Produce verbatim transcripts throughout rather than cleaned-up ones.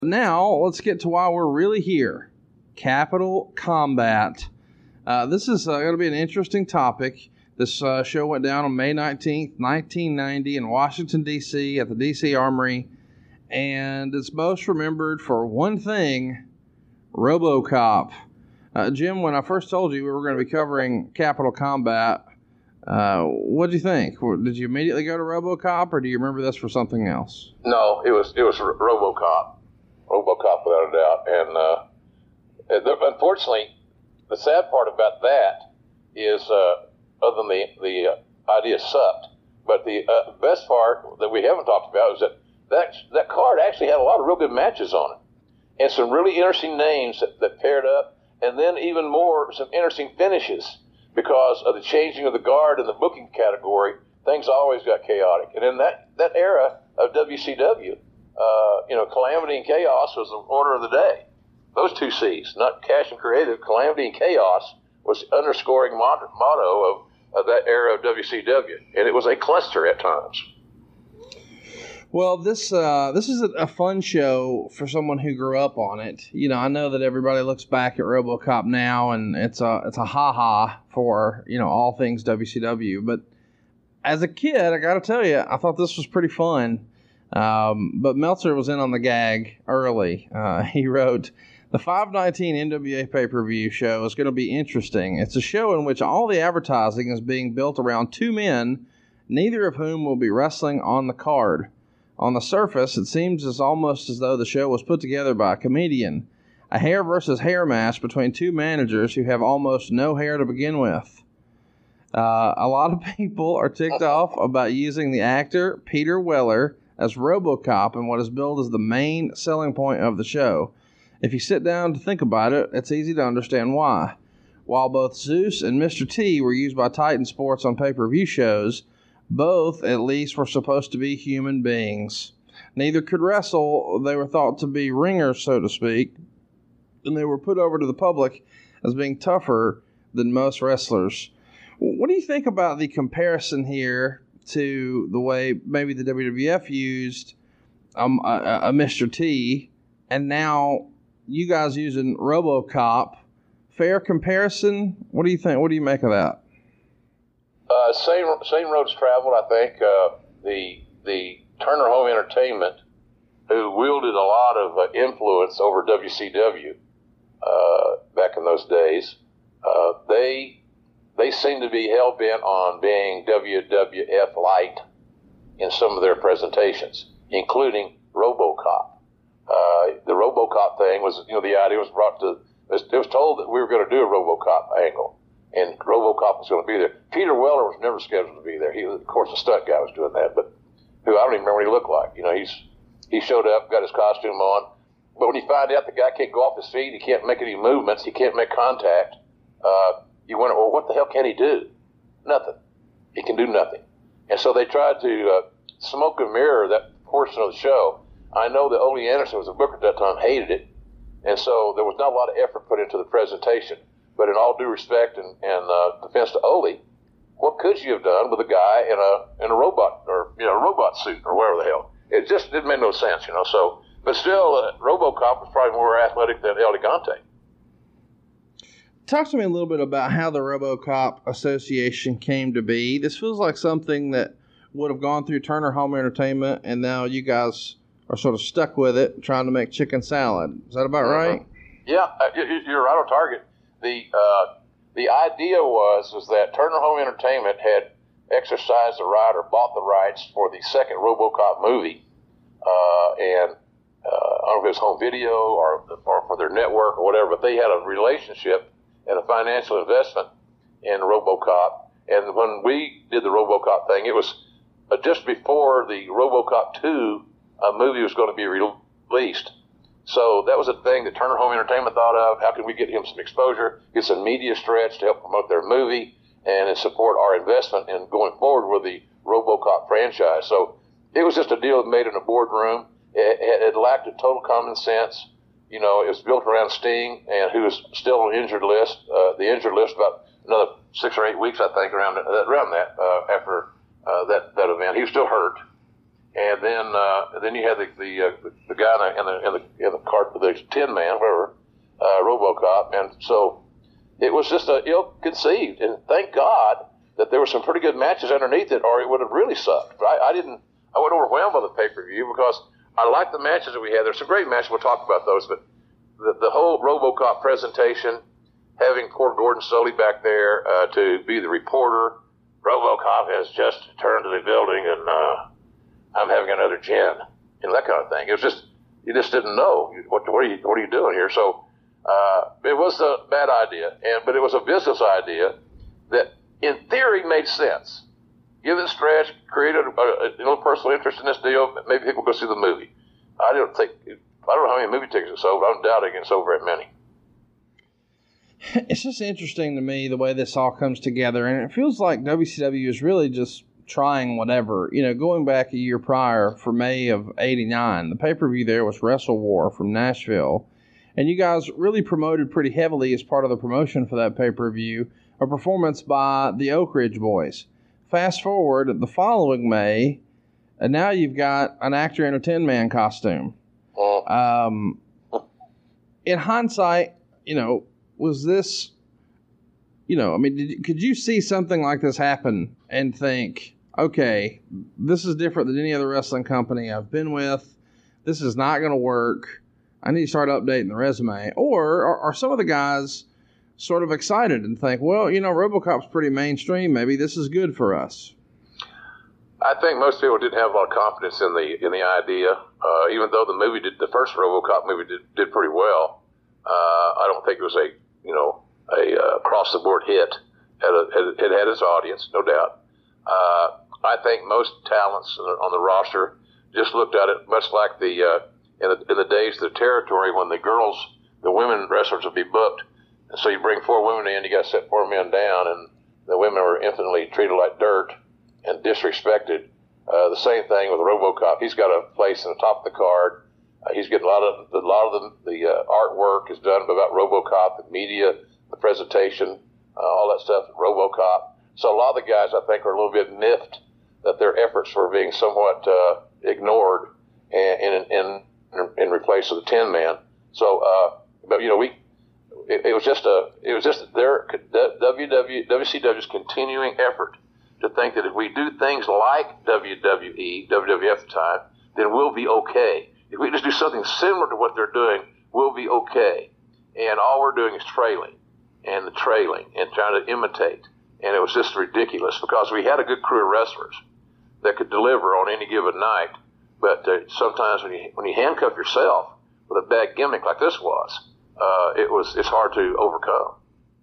Now, let's get to why we're really here. Capital Combat. Uh, this is uh, going to be an interesting topic. This uh, show went down on May nineteenth, nineteen ninety in Washington, D C at the D C Armory. And it's most remembered for one thing, RoboCop. Uh, Jim, when I first told you we were going to be covering Capital Combat, uh, what did you think? Did you immediately go to RoboCop, or do you remember this for something else? No, it was it was RoboCop. RoboCop, without a doubt. And uh, unfortunately, the sad part about that is, uh, other than the, the uh, idea sucked, but the uh, best part that we haven't talked about is that, that that card actually had a lot of real good matches on it, and some really interesting names that, that paired up, and then even more, some interesting finishes. Because of the changing of the guard in the booking category, things always got chaotic. And in that, that era of W C W, Uh, you know, Calamity and Chaos was the order of the day. Those two C's, not Cash and Creative, Calamity and Chaos was the underscoring motto, motto of, of that era of W C W. And it was a cluster at times. Well, this uh, this is a, a fun show for someone who grew up on it. You know, I know that everybody looks back at RoboCop now, and it's a it's a ha-ha for, you know, all things W C W. But as a kid, I got to tell you, I thought this was pretty fun. Um, but Meltzer was in on the gag early. Uh, he wrote, "The five nineteen N W A pay-per-view show is going to be interesting. It's a show in which all the advertising is being built around two men, neither of whom will be wrestling on the card. On the surface, it seems as almost as though the show was put together by a comedian. A hair versus hair match between two managers who have almost no hair to begin with. Uh, a lot of people are ticked off about using the actor Peter Weller as RoboCop and what is billed as the main selling point of the show. If you sit down to think about it, it's easy to understand why. While both Zeus and Mister T were used by Titan Sports on pay-per-view shows, both at least were supposed to be human beings. Neither could wrestle. They were thought to be ringers, so to speak, and they were put over to the public as being tougher than most wrestlers." What do you think about the comparison here to the way maybe the W W F used um, a, a Mister T, and now you guys using RoboCop? Fair comparison? What do you think? What do you make of that? Uh, same same roads traveled, I think. Uh, the the Turner Home Entertainment, who wielded a lot of uh, influence over W C W uh, back in those days, uh, they they seem to be hell bent on being W W F light in some of their presentations, including RoboCop. Uh, the RoboCop thing was, you know, the idea was brought to. It was told that we were going to do a RoboCop angle, and RoboCop was going to be there. Peter Weller was never scheduled to be there. He, of course, the stunt guy was doing that, but who I don't even remember what he looked like. You know, he's he showed up, got his costume on, but when you find out the guy can't go off his feet, he can't make any movements, he can't make contact, uh, you wonder, well, what the hell can he do? Nothing. He can do nothing. And so they tried to uh, smoke and mirror that portion of the show. I know that Ole Anderson was a booker at that time, hated it, and so there was not a lot of effort put into the presentation. But in all due respect and, and uh, defense to Ole, what could you have done with a guy in a in a robot or you know a robot suit or whatever the hell? It just it made no sense, you know. So, but still, uh, RoboCop was probably more athletic than El Gigante. Talk to me a little bit about how the RoboCop Association came to be. This feels like something that would have gone through Turner Home Entertainment, and now you guys are sort of stuck with it, trying to make chicken salad. Is that about mm-hmm. right? Yeah, you're right on target. The uh, the idea was was that Turner Home Entertainment had exercised the right or bought the rights for the second RoboCop movie, uh, and uh, I don't know if it was home video or or for their network or whatever, but they had a relationship and a financial investment in RoboCop. And when we did the RoboCop thing, it was uh, just before the RoboCop two uh, movie was going to be released. So that was a thing that Turner Home Entertainment thought of. How can we get him some exposure, get some media stretch to help promote their movie and support our investment in going forward with the RoboCop franchise? So it was just a deal made in a boardroom. It, it, it lacked a total common sense. You know, it was built around Sting, and who was still on the injured list, uh, the injured list about another six or eight weeks, I think, around, around that, uh, after uh, that, that event. He was still hurt. and then uh, then you had the the, uh, the, the guy in the in the in the cart, the Tin Man, whatever, uh, RoboCop, and so it was just uh, ill-conceived. And thank God that there were some pretty good matches underneath it, or it would have really sucked. But I, I didn't. I wasn't overwhelmed by the pay-per-view because I liked the matches that we had. There's some great matches. We'll talk about those, but the, the whole RoboCop presentation, having poor Gordon Sully back there uh, to be the reporter. RoboCop has just returned to the building, and uh, I'm having another gin, you know, that kind of thing. It was just, you just didn't know what, what are you what are you doing here. So uh, it was a bad idea, and but it was a business idea that, in theory, made sense. Give it a stretch, create a, a, a little personal interest in this deal. Maybe people go see the movie. I don't think I don't know how many movie tickets it sold. I'm doubting it sold very many. It's just interesting to me the way this all comes together, and it feels like W C W is really just trying whatever. You know, going back a year prior for May of eighty-nine, the pay-per-view there was Wrestle War from Nashville, and you guys really promoted pretty heavily as part of the promotion for that pay-per-view a performance by the Oak Ridge Boys. Fast forward the following May, and now you've got an actor in a Tin Man costume. Um, in hindsight, you know, was this, you know, I mean, did you, could you see something like this happen and think, okay, this is different than any other wrestling company I've been with. This is not going to work. I need to start updating the resume. Or are, are some of the guys sort of excited and think, well, you know, RoboCop's pretty mainstream. Maybe this is good for us? I think most people didn't have a lot of confidence in the in the idea, uh, even though the movie did, the first RoboCop movie did, did pretty well. Uh, I don't think it was a, you know, a uh, across-the-board hit. Had a, had, it had its audience, no doubt. Uh, I think most talents on the roster just looked at it much like the, uh, in the in the days of the territory when the girls, the women wrestlers would be booked. And so you bring four women in, you got to set four men down, and the women were infinitely treated like dirt and disrespected. Uh, the same thing with RoboCop. He's got a place in the top of the card. Uh, he's getting a lot of a lot of the, the uh, artwork is done about RoboCop, the media, the presentation, uh, all that stuff. RoboCop. So a lot of the guys, I think, are a little bit miffed that their efforts were being somewhat uh, ignored and in in in replace of the Tin Man. So, uh, but you know, we it, it was just a it was just their W W W C W's continuing effort to think that if we do things like W W E, W W F at the time, then we'll be okay. If we just do something similar to what they're doing, we'll be okay. And all we're doing is trailing and the trailing and trying to imitate. And it was just ridiculous because we had a good crew of wrestlers that could deliver on any given night. But uh, sometimes when you when you handcuff yourself with a bad gimmick like this was, uh, it was it's hard to overcome.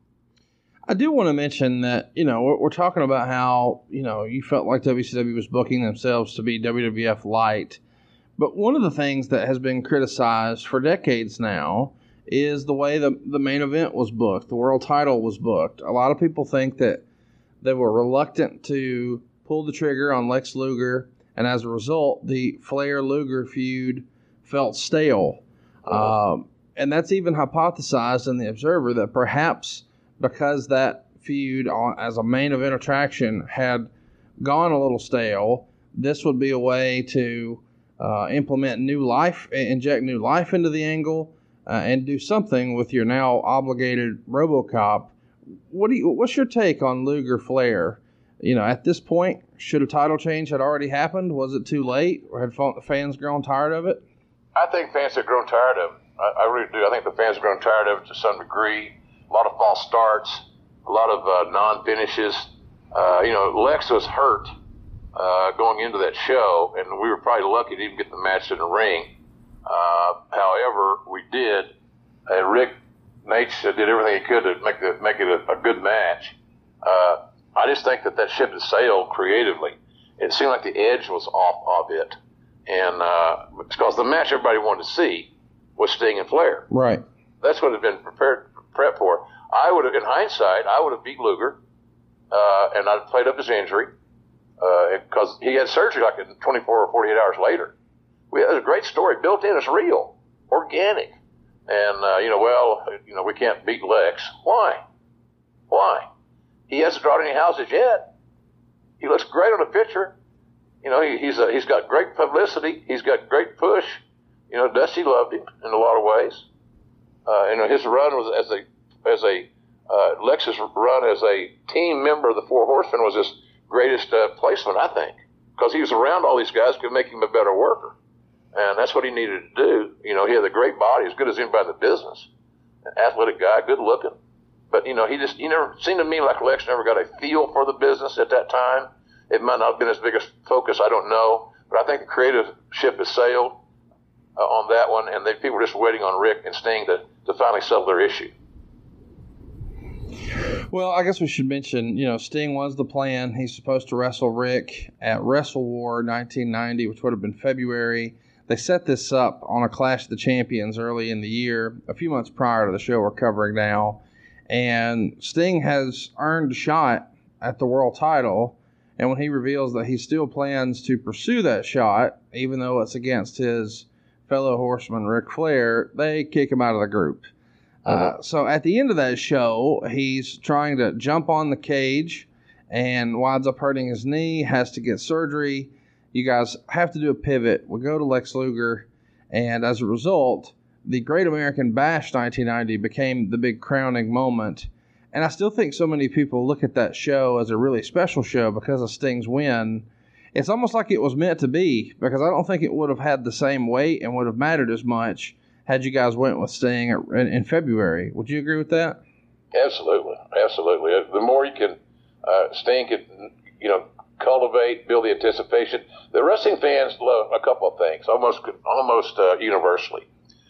I do want to mention that, you know, we're, we're talking about how, you know, you felt like W C W was booking themselves to be W W F light. But one of the things that has been criticized for decades now is the way the, the main event was booked, the world title was booked. A lot of people think that they were reluctant to pull the trigger on Lex Luger, and as a result, the Flair-Luger feud felt stale. Uh-huh. Um, and that's even hypothesized in the Observer that perhaps because that feud on, as a main event attraction had gone a little stale, this would be a way to uh, implement new life, inject new life into the angle, uh, and do something with your now obligated RoboCop. What do you? What's your take on Luger Flair? You know, at this point, should a title change had already happened? Was it too late, or had fans grown tired of it? I think fans have grown tired of it. I, I really do. I think the fans have grown tired of it to some degree. A lot of false starts, a lot of uh, non-finishes. Uh, you know, Lex was hurt uh, going into that show, and we were probably lucky to even get the match in the ring. Uh, however, we did, and Rick Nate did everything he could to make, the, make it a, a good match. Uh, I just think that that ship had sailed creatively. It seemed like the edge was off of it. And uh, because the match everybody wanted to see was Sting and Flair. Right. That's what had been prepared prep for. I would have, in hindsight, I would have beat Luger, uh, and I'd played up his injury because uh, he had surgery like in twenty-four or forty-eight hours later. We had a great story built in. It's real, organic, and uh, you know, well, you know, we can't beat Lex. Why? Why? He hasn't drawn any houses yet. He looks great on the picture. you know, he, he's a, he's got great publicity. He's got great push. You know, Dusty loved him in a lot of ways. Uh, you know, his run was as a as a uh, Lex's run as a team member of the Four Horsemen was his greatest uh, placement, I think, because he was around all these guys could make him a better worker, and that's what he needed to do. You know, he had a great body, as good as anybody in the business, an athletic guy, good looking, but you know, he just he never seemed to me like Lex never got a feel for the business at that time. It might not have been his biggest focus, I don't know, but I think the creative ship has sailed uh, on that one, and they, people were just waiting on Rick and Sting to, to finally settle their issue. Well, I guess we should mention, you know, Sting was the plan. He's supposed to wrestle Rick at Wrestle War nineteen ninety, which would have been February. They set this up on a Clash of the Champions early in the year, a few months prior to the show we're covering now. And Sting has earned a shot at the world title. And when he reveals that he still plans to pursue that shot, even though it's against his fellow horseman Ric Flair, they kick him out of the group. Uh, so at the end of that show, he's trying to jump on the cage and winds up hurting his knee, has to get surgery. You guys have to do a pivot. We go to Lex Luger, and as a result, the Great American Bash nineteen ninety became the big crowning moment. And I still think so many people look at that show as a really special show because of Sting's win. It's almost like it was meant to be, because I don't think it would have had the same weight and would have mattered as much had you guys went with Sting in, in February. Would you agree with that? Absolutely, absolutely. The more you can, uh, Sting can, you know, cultivate, build the anticipation. The wrestling fans love a couple of things, almost, almost uh, universally.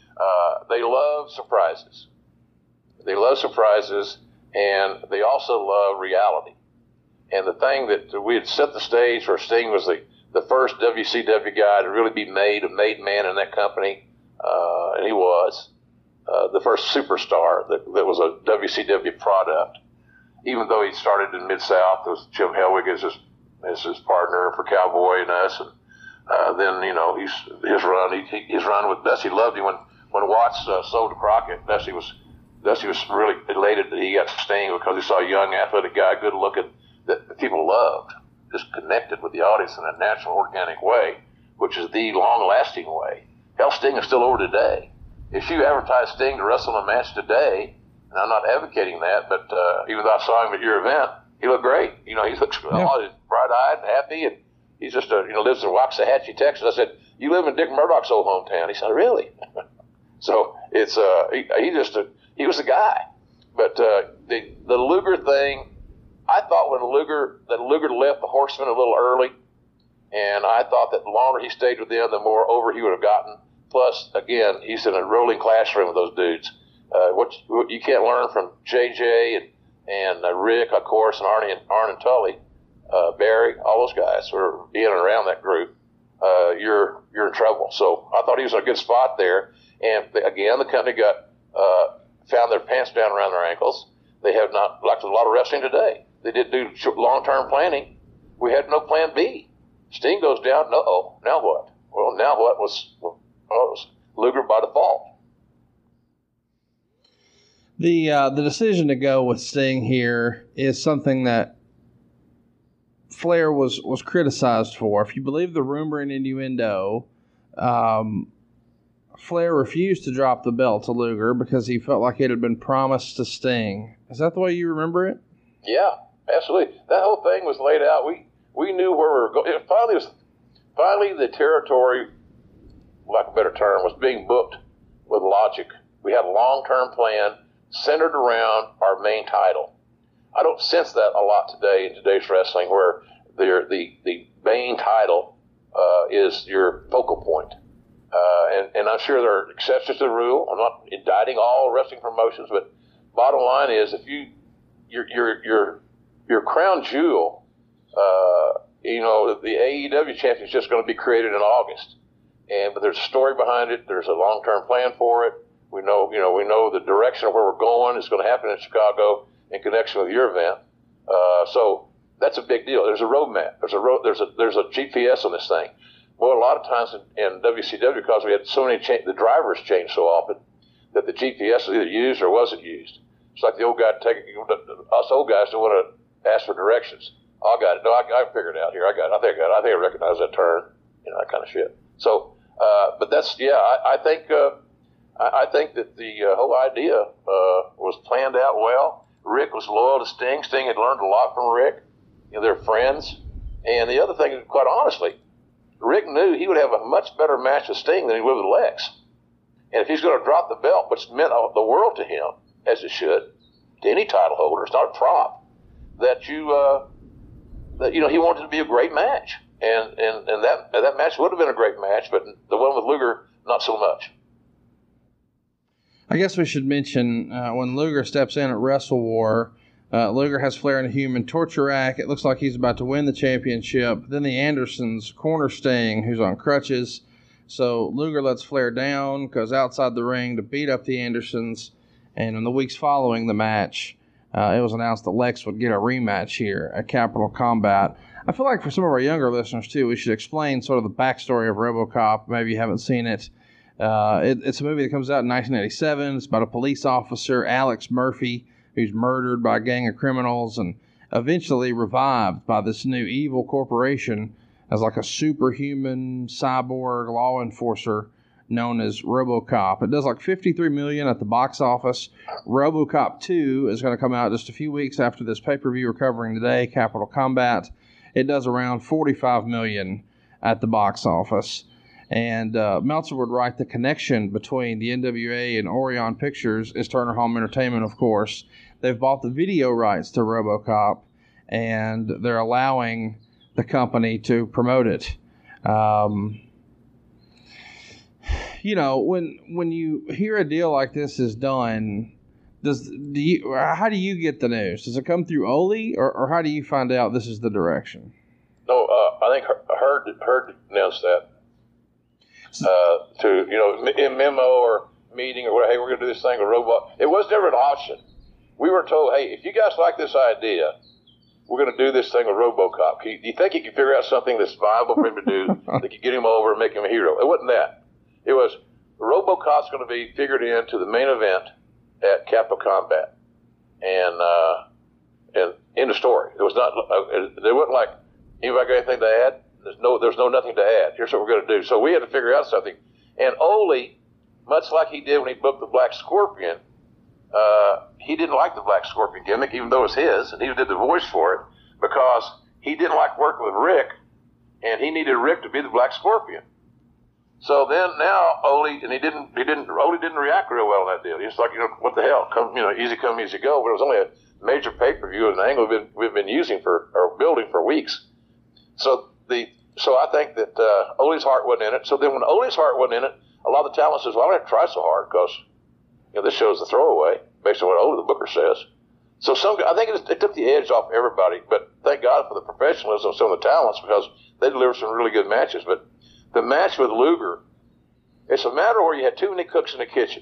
Uh, they love surprises. They love surprises, and they also love reality. And the thing that we had set the stage for Sting was the, the first W C W guy to really be made, a made man in that company. Uh, and he was uh, the first superstar that, that was a W C W product. Even though he started in Mid-South, there was Jim Hellwig as his, as his partner for Cowboy and us. And uh, then, you know, he's, his run he, his run with Dusty loved him. When, when Watts uh, sold to Crockett, Dusty was, Dusty was really elated that he got Sting because he saw a young, athletic guy, good looking, that people loved, just connected with the audience in a natural, organic way, which is the long-lasting way. Hell, Sting is still over today. If you advertise Sting to wrestle in a match today, and I'm not advocating that, but uh, even though I saw him at your event, he looked great. You know, he looks yeah. bright-eyed and happy, and he's just a, you know, lives in Waxahachie, Texas. I said, you live in Dick Murdoch's old hometown. He said, really? So it's uh, he, he just a, he was a guy. But uh, the the Luger thing, I thought when Luger that Luger left the Horsemen a little early, and I thought that the longer he stayed with them, the more over he would have gotten. Plus, again, he's in a rolling classroom with those dudes. Uh, what, you, what you can't learn from J J and and uh, Rick, of course, and Arnie and Arn and Tully, uh, Barry, all those guys who are being around that group, uh, you're you're in trouble. So I thought he was in a good spot there. And the, again, the company got uh, found their pants down around their ankles. They have not, like a lot of wrestling today, they didn't do long-term planning. We had no plan B. Sting goes down. Uh-oh, now what? Well, now what was? Well, it was Luger by default. The uh, the decision to go with Sting here is something that Flair was, was criticized for. If you believe the rumor and innuendo, um, Flair refused to drop the belt to Luger because he felt like it had been promised to Sting. Is that the way you remember it? Yeah, absolutely. That whole thing was laid out. We we knew where we were going. It finally was finally the territory, lack of a better term, was being booked with logic. We had a long-term plan centered around our main title. I don't sense that a lot today in today's wrestling, where the the, the main title uh, is your focal point. Uh, and, and I'm sure there are exceptions to the rule. I'm not indicting all wrestling promotions, but bottom line is, if you your your your your crown jewel, uh, you know, the A E W champion is just going to be created in August, and but there's a story behind it. There's a long-term plan for it. We know, you know, we know the direction of where we're going is going to happen in Chicago in connection with your event. Uh, so that's a big deal. There's a roadmap. There's a road. There's a there's a G P S on this thing. Well, a lot of times in, in W C W, because we had so many cha- the drivers change so often, that the G P S was either used or wasn't used. It's like the old guy taking us old guys don't want to ask for directions. I got it. No, I, I figured it out here. I got it. I think I got it. I think I recognize that turn. You know, that kind of shit. So, uh, but that's yeah. I, I think uh, I, I think that the uh, whole idea uh, was planned out well. Rick was loyal to Sting. Sting had learned a lot from Rick. You know, they're friends. And the other thing, quite honestly, Rick knew he would have a much better match with Sting than he would with Lex. And if he's going to drop the belt, which meant the world to him, as it should, to any title holder, it's not a prop, that you, uh, that you know, he wanted it to be a great match. And and, and that that match would have been a great match, but the one with Luger, not so much. I guess we should mention uh, when Luger steps in at Wrestle War, uh, Luger has Flair in a human torture rack. It looks like he's about to win the championship. Then the Andersons corner Sting, who's on crutches. So Luger lets Flair down, goes outside the ring to beat up the Andersons. And in the weeks following the match, uh, it was announced that Lex would get a rematch here at Capital Combat. I feel like for some of our younger listeners, too, we should explain sort of the backstory of RoboCop. Maybe you haven't seen it. Uh, it, it's a movie that comes out in nineteen eighty-seven. It's about a police officer, Alex Murphy, who's murdered by a gang of criminals and eventually revived by this new evil corporation as like a superhuman cyborg law enforcer known as RoboCop. It does like fifty-three million dollars at the box office. RoboCop two is going to come out just a few weeks after this pay-per-view we're covering today, Capital Combat. It does around forty-five million dollars at the box office. And uh, Meltzer would write the connection between the N W A and Orion Pictures is Turner Home Entertainment, of course. They've bought the video rights to RoboCop, and they're allowing the company to promote it. Um, you know, when when you hear a deal like this is done, does do you how do you get the news? Does it come through Ole, or, or how do you find out this is the direction? No, uh, I think Herd Herd announced that. Uh, to, you know, in memo or meeting or whatever, hey, we're going to do this thing with Robot. It was never an option. We were told, hey, if you guys like this idea, we're going to do this thing with RoboCop. Do you think you can figure out something that's viable for him to do that could get him over and make him a hero? It wasn't that. It was RoboCop's going to be figured into the main event at Capital Combat. And, uh, and end of story. It was not, uh, it wasn't like, anybody got anything to add? There's no, there's no nothing to add. Here's what we're going to do. So we had to figure out something. And Ole, much like he did when he booked the Black Scorpion, uh, he didn't like the Black Scorpion gimmick, even though it was his, and he did the voice for it, because he didn't like working with Rick, and he needed Rick to be the Black Scorpion. So then now Ole, and he didn't, he didn't, Ole didn't react real well in that deal. He was like, you know, what the hell? Come, you know, easy come, easy go. But it was only a major pay-per-view, and an angle we've been, we've been using for, or building for weeks. So the, so I think that uh, Ole's heart wasn't in it. So then when Ole's heart wasn't in it, a lot of the talent says, well, I don't have to try so hard because, you know, this show's a throwaway based on what Ole, the booker, says. So some, I think it, it took the edge off everybody, but thank God for the professionalism of some of the talents because they delivered some really good matches. But the match with Luger, it's a matter where you had too many cooks in the kitchen.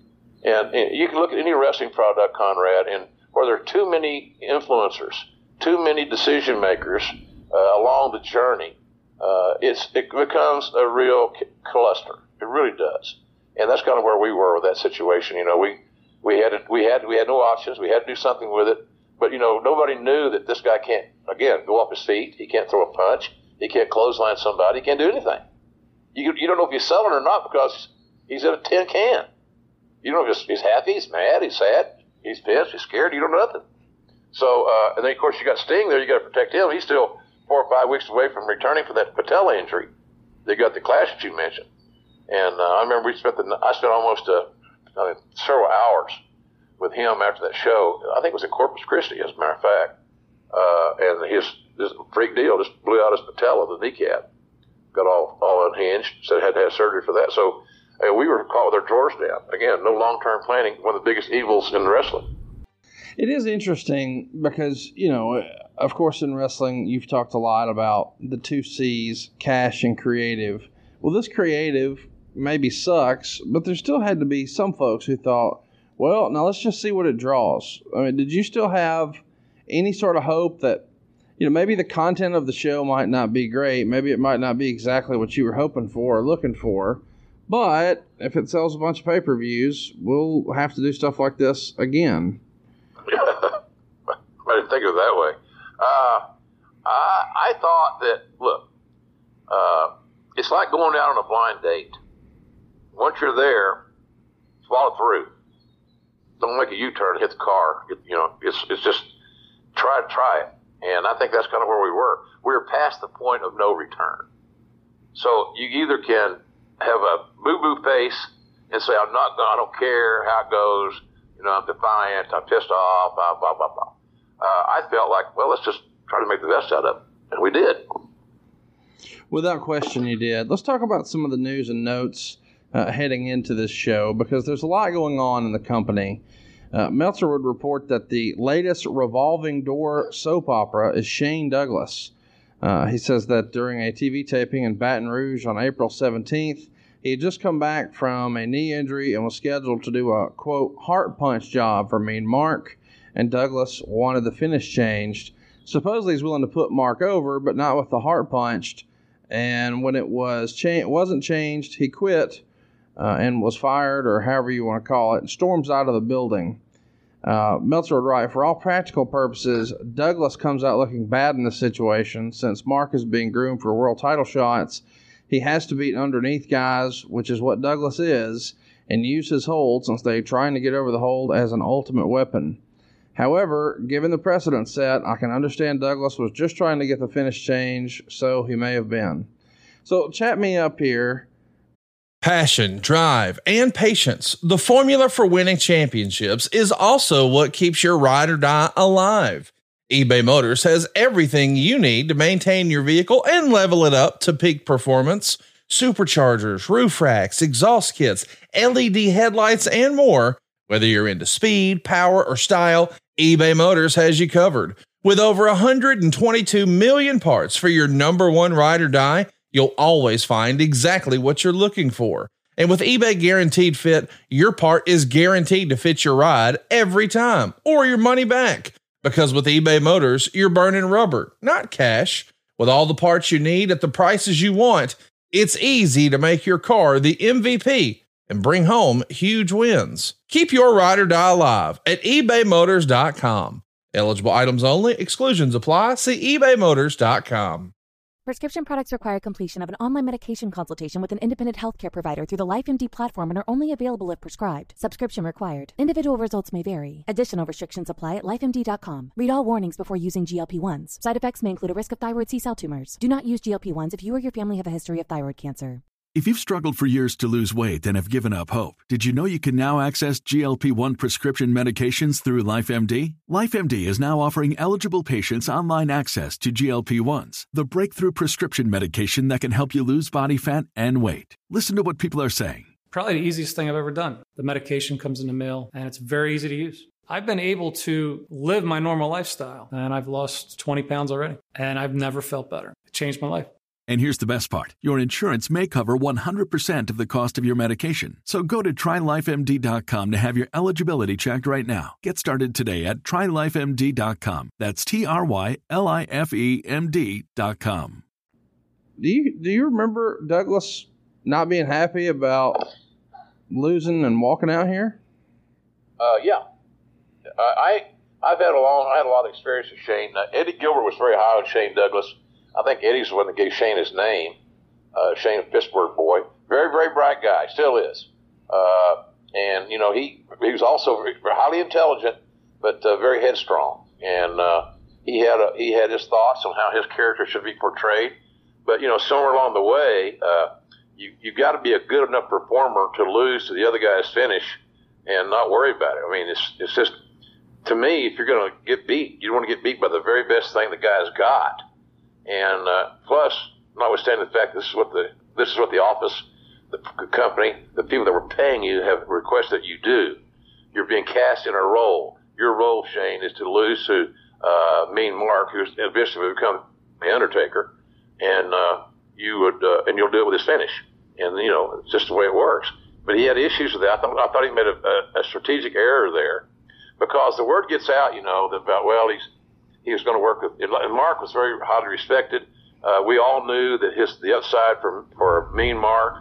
And, and you can look at any wrestling product, Conrad, and where there are too many influencers, too many decision makers uh, along the journey. Uh, it's, it becomes a real cluster. It really does. And that's kind of where we were with that situation. You know, we, we had, to, we had, we had no options. We had to do something with it. But, you know, nobody knew that this guy can't, again, go off his feet. He can't throw a punch. He can't clothesline somebody. He can't do anything. You, you don't know if he's selling or not because he's in a tin can. You don't know if he's, he's happy, he's mad, he's sad, he's pissed, he's scared. You don't know nothing. So, uh, and then, of course, you got Sting there. You got to protect him. He's still four or five weeks away from returning for that patella injury. They got the clash that you mentioned. And uh, I remember we spent the, I spent almost uh, I mean, several hours with him after that show. I think it was in Corpus Christi, as a matter of fact. Uh, and his, this freak deal just blew out his patella, the kneecap. Got all, all unhinged, so had to have surgery for that. So uh, we were caught with our drawers down. Again, no long-term planning, one of the biggest evils in wrestling. It is interesting because, you know, of course in wrestling you've talked a lot about the two C's, cash and creative. Well, this creative maybe sucks, but there still had to be some folks who thought, well, now let's just see what it draws. I mean, did you still have any sort of hope that, you know, maybe the content of the show might not be great. Maybe it might not be exactly what you were hoping for or looking for. But if it sells a bunch of pay-per-views, we'll have to do stuff like this again. I didn't think of it that way. Uh, I, I thought that, look, uh, it's like going out on a blind date. Once you're there, follow through. Don't make a U-turn, hit the car. It, you know, it's it's just try to try it. And I think that's kind of where we were. We were past the point of no return. So you either can have a boo-boo face and say, I'm not, I don't care how it goes. You know, I'm defiant. I'm pissed off. Blah blah blah blah. Uh, I felt like, well, let's just try to make the best out of it, and we did. Without question, you did. Let's talk about some of the news and notes uh, heading into this show, because there's a lot going on in the company. Uh, Meltzer would report that the latest revolving door soap opera is Shane Douglas. Uh, he says that during a T V taping in Baton Rouge on April seventeenth, he had just come back from a knee injury and was scheduled to do a, quote, heart punch job for Mean Mark, and Douglas wanted the finish changed. Supposedly he's willing to put Mark over, but not with the heart punched. And when it was cha- wasn't changed, he quit uh, and was fired, or however you want to call it, and storms out of the building. Uh, Meltzer would write, for all practical purposes, Douglas comes out looking bad in this situation. Since Mark is being groomed for world title shots, he has to beat underneath guys, which is what Douglas is, and use his hold, since they're trying to get over the hold, as an ultimate weapon. However, given the precedent set, I can understand Douglas was just trying to get the finish change, so he may have been. So chat me up here. Passion, drive, and patience, the formula for winning championships, is also what keeps your ride or die alive. eBay Motors has everything you need to maintain your vehicle and level it up to peak performance. Superchargers, roof racks, exhaust kits, L E D headlights, and more. Whether you're into speed, power, or style, eBay Motors has you covered. With over one hundred twenty-two million parts for your number one ride or die, you'll always find exactly what you're looking for. And with eBay Guaranteed Fit, your part is guaranteed to fit your ride every time, or your money back. Because with eBay Motors, you're burning rubber, not cash. With all the parts you need at the prices you want, it's easy to make your car the M V P and bring home huge wins. Keep your ride or die alive at ebay motors dot com. Eligible items only. Exclusions apply. See ebay motors dot com. Prescription products require completion of an online medication consultation with an independent healthcare provider through the LifeMD platform and are only available if prescribed. Subscription required. Individual results may vary. Additional restrictions apply at life M D dot com. Read all warnings before using G L P one s. Side effects may include a risk of thyroid C-cell tumors. Do not use G L P one s if you or your family have a history of thyroid cancer. If you've struggled for years to lose weight and have given up hope, did you know you can now access G L P one prescription medications through LifeMD? LifeMD is now offering eligible patients online access to G L P ones, the breakthrough prescription medication that can help you lose body fat and weight. Listen to what people are saying. Probably the easiest thing I've ever done. The medication comes in the mail, and it's very easy to use. I've been able to live my normal lifestyle, and I've lost twenty pounds already, and I've never felt better. It changed my life. And here's the best part. Your insurance may cover one hundred percent of the cost of your medication. So go to try life M D dot com to have your eligibility checked right now. Get started today at try life M D dot com. That's T R Y L I F E M D dot com. Do you, do you remember Douglas not being happy about losing and walking out here? Uh, yeah. Uh, I, I've had a long, I had a lot of experience with Shane. Uh, Eddie Gilbert was very high on Shane Douglas. I think Eddie's the one that gave Shane his name. Uh, Shane, a Pittsburgh boy. Very, very bright guy. Still is. Uh, and, you know, he he was also very, very highly intelligent, but uh, very headstrong. And uh, he had a, he had his thoughts on how his character should be portrayed. But, you know, somewhere along the way, uh, you, you've got to be a good enough performer to lose to the other guy's finish and not worry about it. I mean, it's it's just, to me, if you're going to get beat, you don't want to get beat by the very best thing the guy's got. And uh, plus, notwithstanding the fact this is what the this is what the office, the company, the people that were paying you have requested you do. You're being cast in a role. Your role, Shane, is to lose to uh, Mean Mark, who's eventually become the Undertaker, and uh, you would uh, and you'll do it with his finish. And you know, it's just the way it works. But he had issues with that. I thought, I thought he made a, a, a strategic error there, because the word gets out, you know, that about well he's. He was going to work with, and Mark was very highly respected. Uh, we all knew that his the upside for for Mean Mark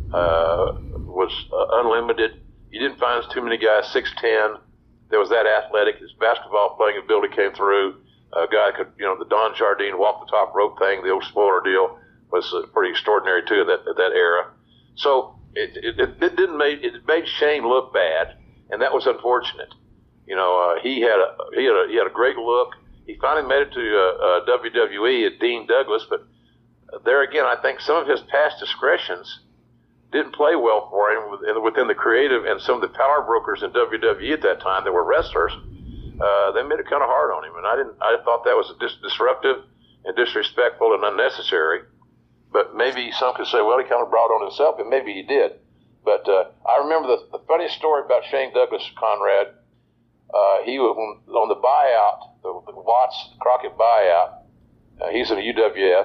uh, was uh, unlimited. You didn't find too many guys six ten. There was that athletic. His basketball playing ability came through. a guy could, you know, the Don Jardine walk the top rope thing, the old spoiler deal was uh, pretty extraordinary too at that, at that era. So it, it, it didn't make, it made Shane look bad, and that was unfortunate. You know, uh, he had a, he had a, he had a great look. He finally made it to uh, uh, W W E at Dean Douglas, but there again, I think some of his past discretions didn't play well for him within, within the creative and some of the power brokers in W W E at that time that were wrestlers. Uh, they made it kind of hard on him, and I didn't. I thought that was dis- disruptive and disrespectful and unnecessary. But maybe some could say, well, he kind of brought on himself, and maybe he did. But uh, I remember the, the funniest story about Shane Douglas, Conrad. Uh, he was on the buyout, the, the Watts Crockett buyout. Uh, he's in the U W F,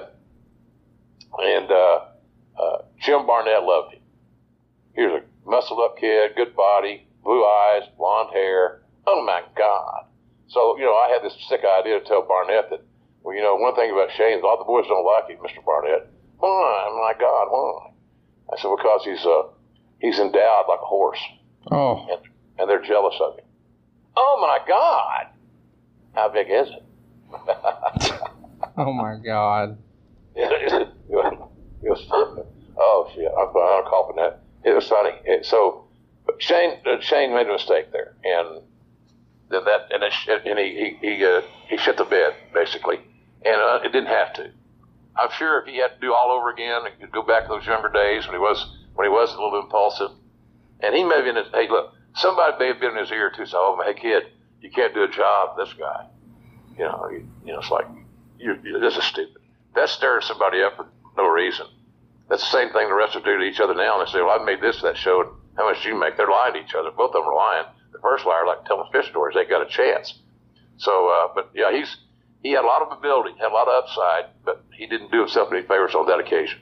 and uh, uh, Jim Barnett loved him. He was a muscled-up kid, good body, blue eyes, blonde hair. Oh my God! So you know, I had this sick idea to tell Barnett that, well, you know, one thing about Shane is all the boys don't like him, Mister Barnett. Why? My God, why? I said because he's uh he's endowed like a horse. Oh. And, and they're jealous of him. Oh my God! How big is it? Oh my God! it, was, it was oh shit! I'm, I'm coughing that. It was funny. It, so but Shane uh, Shane made a mistake there, and then that and, it, and he he he, uh, he shit the bed basically, and uh, it didn't have to. I'm sure if he had to do all over again, he could go back to those younger days when he was when he was a little impulsive, and he may have been. Hey, look. Somebody may have been in his ear too, so, oh, hey kid, you can't do a job, this guy. You know, you, you know, it's like, you, you, this is stupid. That's stirring somebody up for no reason. That's the same thing the wrestlers do to each other now, and they say, well, I made this, that show, and how much did you make? They're lying to each other. Both of them are lying. The first liar, like telling fish stories, they got a chance. So, uh, but yeah, he's, he had a lot of ability, had a lot of upside, but he didn't do himself any favors on that occasion.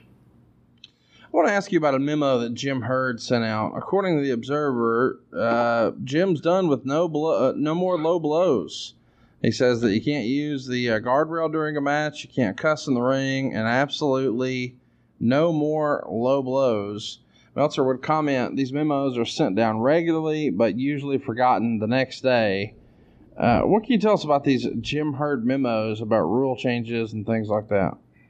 I want to ask you about a memo that Jim Herd sent out. According to the Observer, uh, Jim's done with no blow, uh, no more low blows. He says that you can't use the uh, guardrail during a match, you can't cuss in the ring, and absolutely no more low blows. Meltzer would comment, these memos are sent down regularly, but usually forgotten the next day. Uh, what can you tell us about these Jim Herd memos about rule changes and things like that?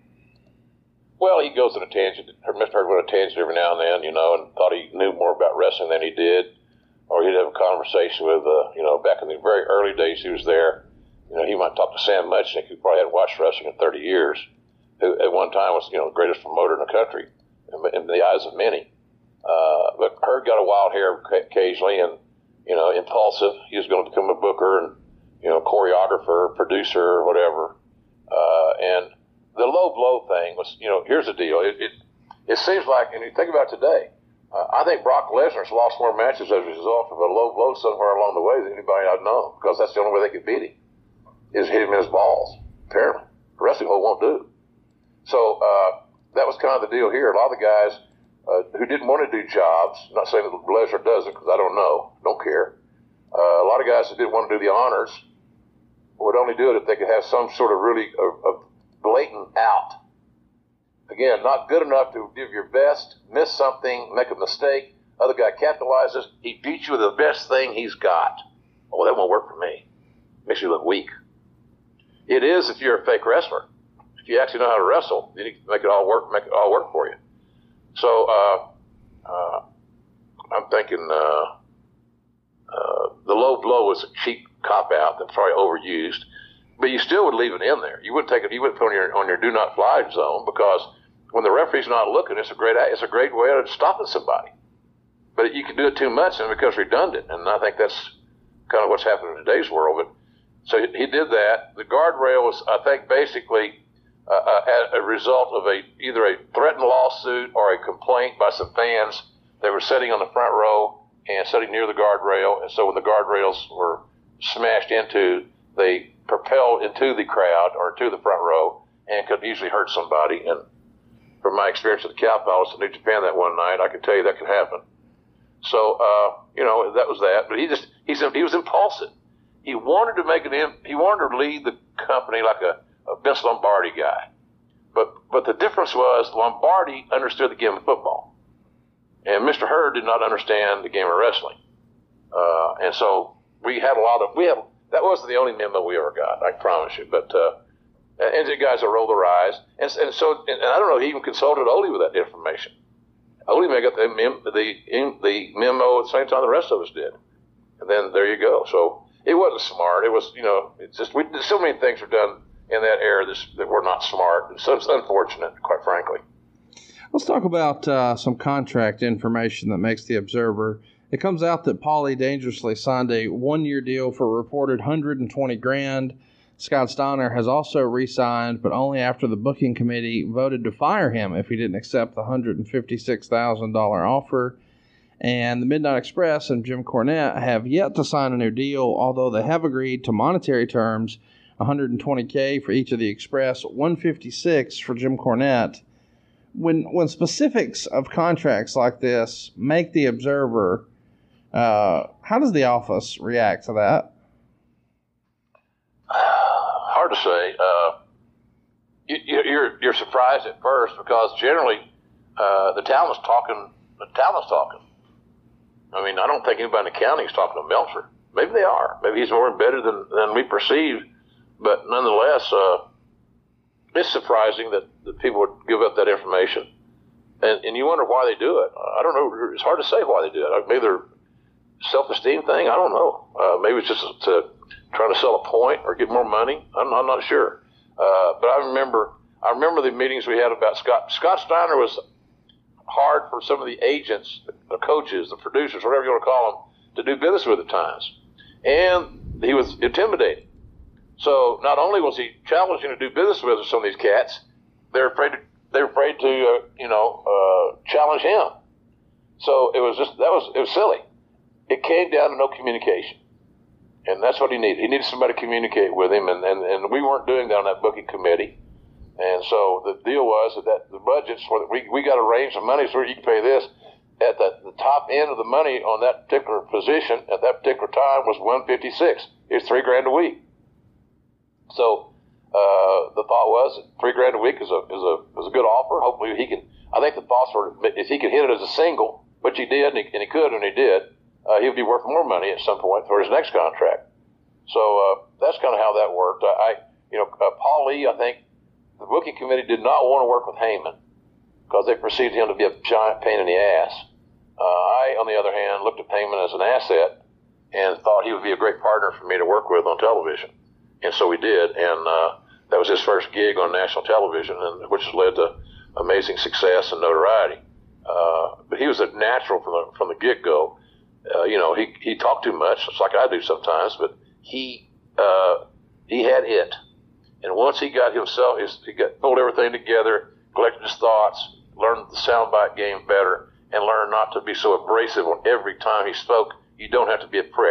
Well, he goes on a tangent. Mister Herd went on a tangent every now and then, you know, and thought he knew more about wrestling than he did. Or he'd have a conversation with, uh, you know, back in the very early days he was there. You know, he might talk to Sam Muchnick, who probably hadn't watched wrestling in thirty years, who at one time was, you know, the greatest promoter in the country, in, in the eyes of many. Uh, but Herd got a wild hair occasionally and, you know, impulsive. He was going to become a booker and, you know, choreographer, producer, or whatever. Uh, and the low blow thing was, you know, here's the deal. It it, it seems like, and you think about it today, uh, I think Brock Lesnar's lost more matches as a result of a low blow somewhere along the way than anybody I'd know, because that's the only way they could beat him, is hit him in his balls, apparently. The wrestling hole won't do. So uh, that was kind of the deal here. A lot of the guys uh, who didn't want to do jobs, I'm not saying that Lesnar doesn't, because I don't know, don't care. Uh, a lot of guys that didn't want to do the honors would only do it if they could have some sort of really uh, uh, blatant out. Again, not good enough to give your best, miss something, make a mistake. Other guy capitalizes. He beats you with the best thing he's got. Oh, that won't work for me. Makes you look weak. It is if you're a fake wrestler. If you actually know how to wrestle, you need to make it all work, make it all work for you. So, uh, uh, I'm thinking, uh, uh, the low blow was a cheap cop out that's probably overused. But you still would leave it in there. You wouldn't take it. You wouldn't put it on your on your do not fly zone, because when the referee's not looking, it's a great it's a great way of stopping somebody. But you can do it too much and it becomes redundant. And I think that's kind of what's happening in today's world. But so he, he did that. The guardrail was, I think, basically uh, a, a result of a either a threatened lawsuit or a complaint by some fans. They were sitting on the front row and sitting near the guardrail, and so when the guardrails were smashed into, they propelled into the crowd or to the front row and could easily hurt somebody. And from my experience at the Cow Palace in New Japan that one night, I can tell you that could happen. So, uh, you know, that was that. But he just, he's, he was impulsive. He wanted to make an, he wanted to lead the company like a, a Vince Lombardi guy. But, but the difference was Lombardi understood the game of football. And Mister Herd did not understand the game of wrestling. Uh, and so we had a lot of, we had, that wasn't the only memo we ever got, I promise you. But uh, and the guys will roll their eyes, and, and so and I don't know. He even consulted Ole with that information. Ole may got the mem- the the memo at the same time the rest of us did, and then there you go. So it wasn't smart. It was, you know, it's just we so many things were done in that era this, that were not smart, and so it's unfortunate, quite frankly. Let's talk about uh, some contract information that makes the Observer. It comes out that Paulie Dangerously signed a one-year deal for a reported one hundred twenty grand. Scott Steiner has also re-signed, but only after the booking committee voted to fire him if he didn't accept the one hundred fifty-six thousand dollars offer. And the Midnight Express and Jim Cornette have yet to sign a new deal, although they have agreed to monetary terms, one hundred twenty thousand dollars for each of the Express, one hundred fifty-six thousand dollars for Jim Cornette. When when specifics of contracts like this make the Observer, uh, how does the office react to that? Hard to say. Uh, you, you're you're surprised at first because generally uh, the talent's talking. The talent's talking. I mean, I don't think anybody in the county is talking to Meltzer. Maybe they are. Maybe he's more embedded than, than we perceive. But nonetheless, uh, it's surprising that, that people would give up that information. And, and you wonder why they do it. I don't know. It's hard to say why they do it. Maybe they're self-esteem thing. I don't know. Uh, maybe it's just to trying to sell a point or get more money. I'm, I'm not sure. Uh, but I remember, I remember the meetings we had about Scott. Scott Steiner was hard for some of the agents, the coaches, the producers, whatever you want to call them, to do business with at times. And he was intimidating. So not only was he challenging to do business with some of these cats, they're afraid to, they're afraid to, uh, you know, uh, challenge him. So it was just, that was, it was silly. It came down to no communication. And that's what he needed. He needed somebody to communicate with him, and, and, and we weren't doing that on that booking committee. And so the deal was that, that the budgets for the, we we got a range of money so you can pay this. At the, the top end of the money on that particular position at that particular time was one fifty-six. It's three grand a week. So uh, the thought was that three grand a week is a is a is a good offer. Hopefully he can. I think the thoughts were if he could hit it as a single, which he did, and he, and he could, and he did. Uh, he would be worth more money at some point for his next contract. So uh, that's kind of how that worked. I, I you know, uh, Paul Lee, I think the booking committee did not want to work with Heyman because they perceived him to be a giant pain in the ass. Uh, I, on the other hand, looked at Heyman as an asset and thought he would be a great partner for me to work with on television. And so we did, and uh, that was his first gig on national television, and which has led to amazing success and notoriety. Uh, but he was a natural from the, from the get-go. Uh, you know, he, he talked too much, just like I do sometimes, but he uh, he had it. And once he got himself, his, he got pulled everything together, collected his thoughts, learned the soundbite game better, and learned not to be so abrasive on every time he spoke. You don't have to be a prick.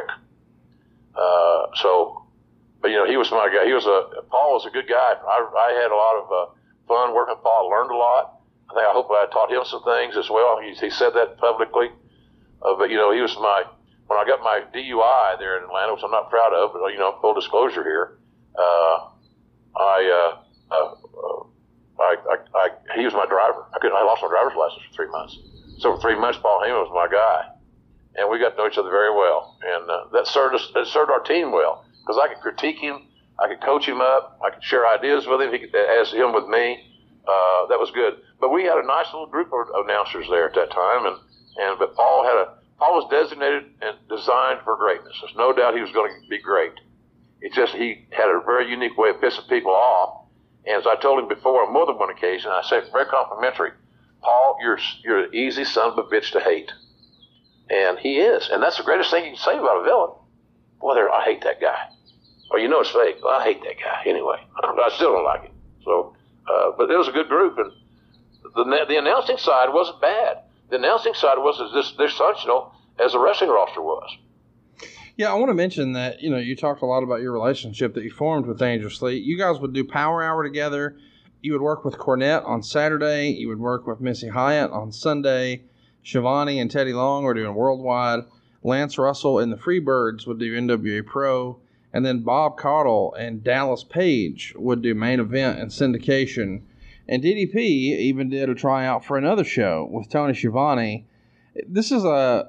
Uh, so, but you know, he was my guy. He was a Paul was a good guy. I, I had a lot of uh, fun working with Paul. I learned a lot. I think I hope I taught him some things as well. He, he said that publicly. Uh, but, you know, he was my, when I got my D U I there in Atlanta, which I'm not proud of, but, you know, full disclosure here, uh, I, uh, uh, uh I, I, I, he was my driver. I couldn't, I lost my driver's license for three months. So for three months, Paul Heyman was my guy. And we got to know each other very well. And uh, that served us, it served our team well, because I could critique him, I could coach him up, I could share ideas with him, he could, as him with me. Uh, that was good. But we had a nice little group of announcers there at that time, and, And but Paul had a Paul was designated and designed for greatness. There's no doubt he was going to be great. It's just he had a very unique way of pissing people off. And as I told him before on more than one occasion, I said very complimentary, Paul, you're you're an easy son of a bitch to hate. And he is. And that's the greatest thing you can say about a villain. Boy, I hate that guy. Well, you know it's fake. Well, I hate that guy anyway. I still don't like him. So, uh, but it was a good group, and the the announcing side wasn't bad. The announcing side was as this dysfunctional as the wrestling roster was. Yeah, I want to mention that, you know, you talked a lot about your relationship that you formed with Dangerously. You guys would do Power Hour together. You would work with Cornette on Saturday. You would work with Missy Hyatt on Sunday. Shivani and Teddy Long were doing Worldwide. Lance Russell and the Freebirds would do N W A Pro. And then Bob Caudle and Dallas Page would do Main Event and Syndication. And D D P even did a tryout for another show with Tony Schiavone. This is a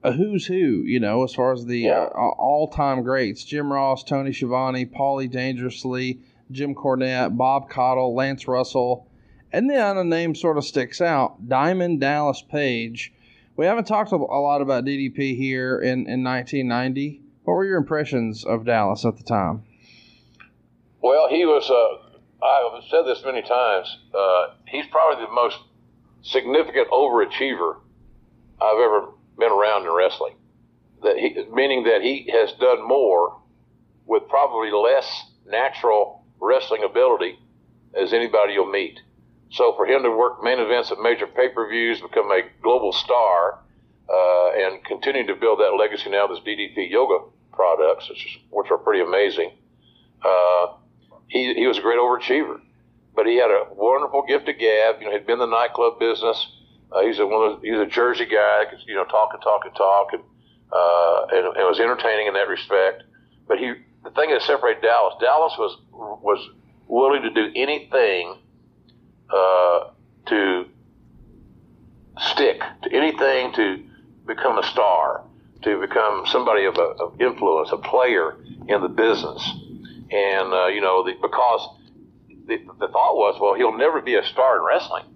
a who's who, you know, as far as the Yeah. uh, all-time greats. Jim Ross, Tony Schiavone, Paulie Dangerously, Jim Cornette, Bob Caudle, Lance Russell. And then a name sort of sticks out, Diamond Dallas Page. We haven't talked a lot about D D P here in, in nineteen ninety. What were your impressions of Dallas at the time? Well, he was, uh, I've said this many times, uh, he's probably the most significant overachiever I've ever been around in wrestling. That he, meaning that he has done more with probably less natural wrestling ability as anybody you'll meet. So for him to work main events at major pay-per-views, become a global star, uh, and continue to build that legacy now with his D D P yoga products, which, is, which are pretty amazing. Uh, he, he was a great overachiever, but he had a wonderful gift of gab. You know, he'd been in the nightclub business. Uh, he's a one of those, he's a Jersey guy, could, you know, talk and talk and talk, and, uh, and and was entertaining in that respect. But he, the thing that separated Dallas, Dallas was was willing to do anything uh, to stick, to anything to become a star, to become somebody of, a, of influence, a player in the business. And, uh, you know, the, because the, the thought was, well, he'll never be a star in wrestling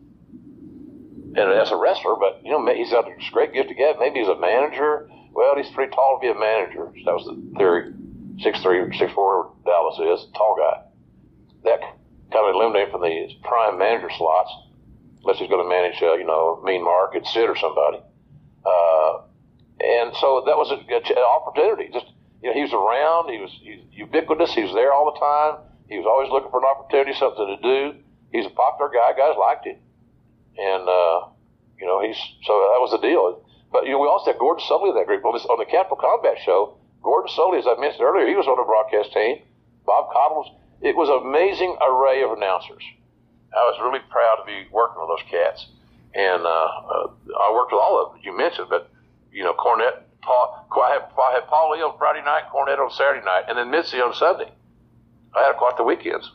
and as a wrestler, but, you know, he's got this great gift to get. Maybe he's a manager. Well, he's pretty tall to be a manager. That was the theory. six three, six four Dallas is, tall guy. That kind of eliminated from the prime manager slots, unless he's going to manage, uh, you know, Mean Mark and Sid or somebody. Uh, and so that was an opportunity. Just, you know, he was around. He was, he was ubiquitous. He was there all the time. He was always looking for an opportunity, something to do. He's a popular guy. Guys liked him. And, uh, you know, he's, so that was the deal. But, you know, we also had Gordon Sully in that group. On, this, on the Capital Combat show, Gordon Sully, as I mentioned earlier, he was on the broadcast team. Bob Caudle was, it was an amazing array of announcers. I was really proud to be working with those cats. And uh, uh, I worked with all of them, you mentioned, but, you know, Cornette, Paul, I had, I had Paul Lee on Friday night, Cornette on Saturday night, and then Mitzi on Sunday. I had quite the weekends.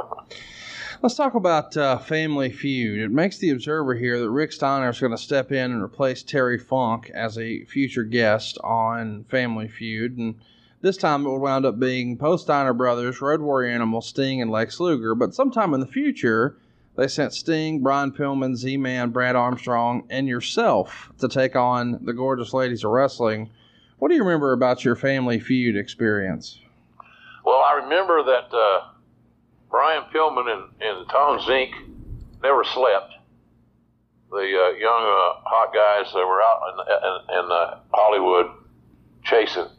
Let's talk about uh, Family Feud. It makes the Observer here that Rick Steiner is going to step in and replace Terry Funk as a future guest on Family Feud. And this time it will wound up being post-Steiner brothers, Road Warrior Animal, Sting, and Lex Luger. But sometime in the future, they sent Sting, Brian Pillman, Z-Man, Brad Armstrong, and yourself to take on the Gorgeous Ladies of Wrestling. What do you remember about your Family Feud experience? Well, I remember that uh, Brian Pillman and, and Tom Zink never slept. The uh, young, uh, hot guys that were out in, in, in uh, Hollywood chasing.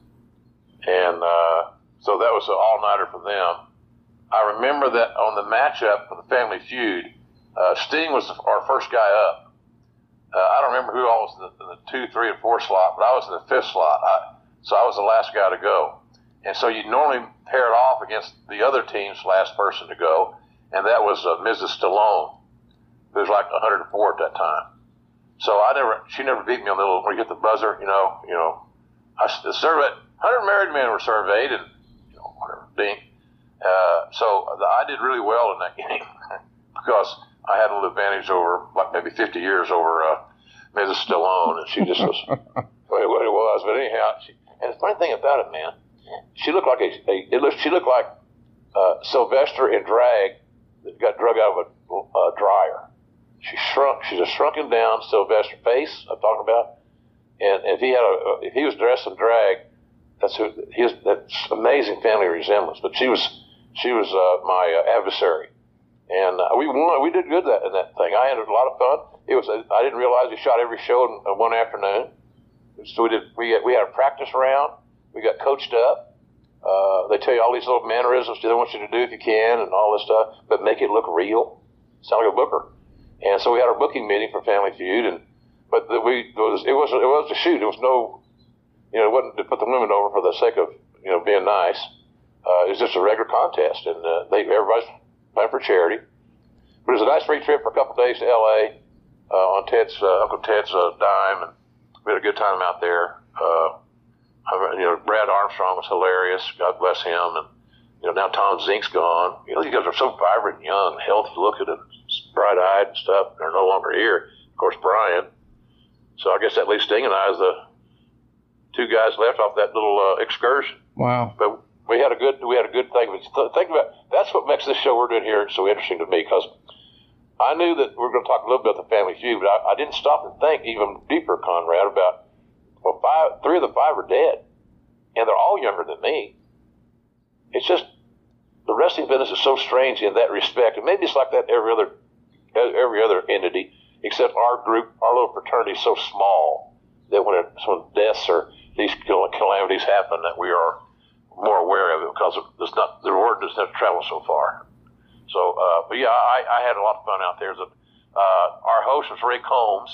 And uh, so that was an all-nighter for them. I remember that on the matchup for the Family Feud, uh, Sting was our first guy up. Uh, I don't remember who all was in the, in the two, three, and four slot, but I was in the fifth slot. I, so I was the last guy to go. And so you normally pair it off against the other team's last person to go, and that was uh, Missus Stallone, who was like one hundred four at that time. So I never, she never beat me on the little, where you hit the buzzer, you know, you know. I the survey, one hundred married men were surveyed, and, you know, whatever, ding. Uh, so I did really well in that game because I had a little advantage over, like maybe fifty years over uh, Missus Stallone, and she just was what it was. But anyhow, she, and the funny thing about it, man, she looked like a, a it looked, she looked like uh, Sylvester in drag that got drug out of a uh, dryer. She shrunk. She's a shrunken down Sylvester face I'm talking about. And if he had a, if he was dressed in drag, that's who his that's amazing family resemblance. But she was she was uh, my uh, adversary, and uh, we won. We did good that in that thing. I had a lot of fun. It was I didn't realize we shot every show in uh, one afternoon. So we did. We had, we had a practice round. We got coached up. Uh, they tell you all these little mannerisms they want you to do if you can, and all this stuff, but make it look real. Sound like a booker. And so we had our booking meeting for Family Feud, and but the, we it was it was it was a shoot. It was no, you know, it wasn't to put the women over for the sake of you know being nice. Uh, it was just a regular contest, and uh, they everybody's playing for charity. But it was a nice free trip for a couple of days to L A uh, on Ted's uh, Uncle Ted's uh, dime, and we had a good time out there. Uh, you know, Brad Armstrong was hilarious. God bless him. And you know, now Tom Zink's gone. You know, you guys are so vibrant, and young, healthy looking, and bright-eyed and stuff. They're no longer here. Of course, Brian. So I guess that leaves Sting and I as the two guys left off that little uh, excursion. Wow. But we had a good we had a good thing. But think about that's what makes this show we're doing here so interesting to me, because I knew that we were going to talk a little bit about the Family Feud, but I, I didn't stop and think even deeper, Conrad, about well, five, three of the five are dead, and they're all younger than me. It's just the wrestling business is so strange in that respect, and maybe it's like that every other every other entity, except our group, our little fraternity is so small that when, it, when deaths or these calamities happen, that we are more aware of it because it's not the word doesn't have to travel so far. So, uh, but yeah, I, I had a lot of fun out there. Uh, our host was Ray Combs.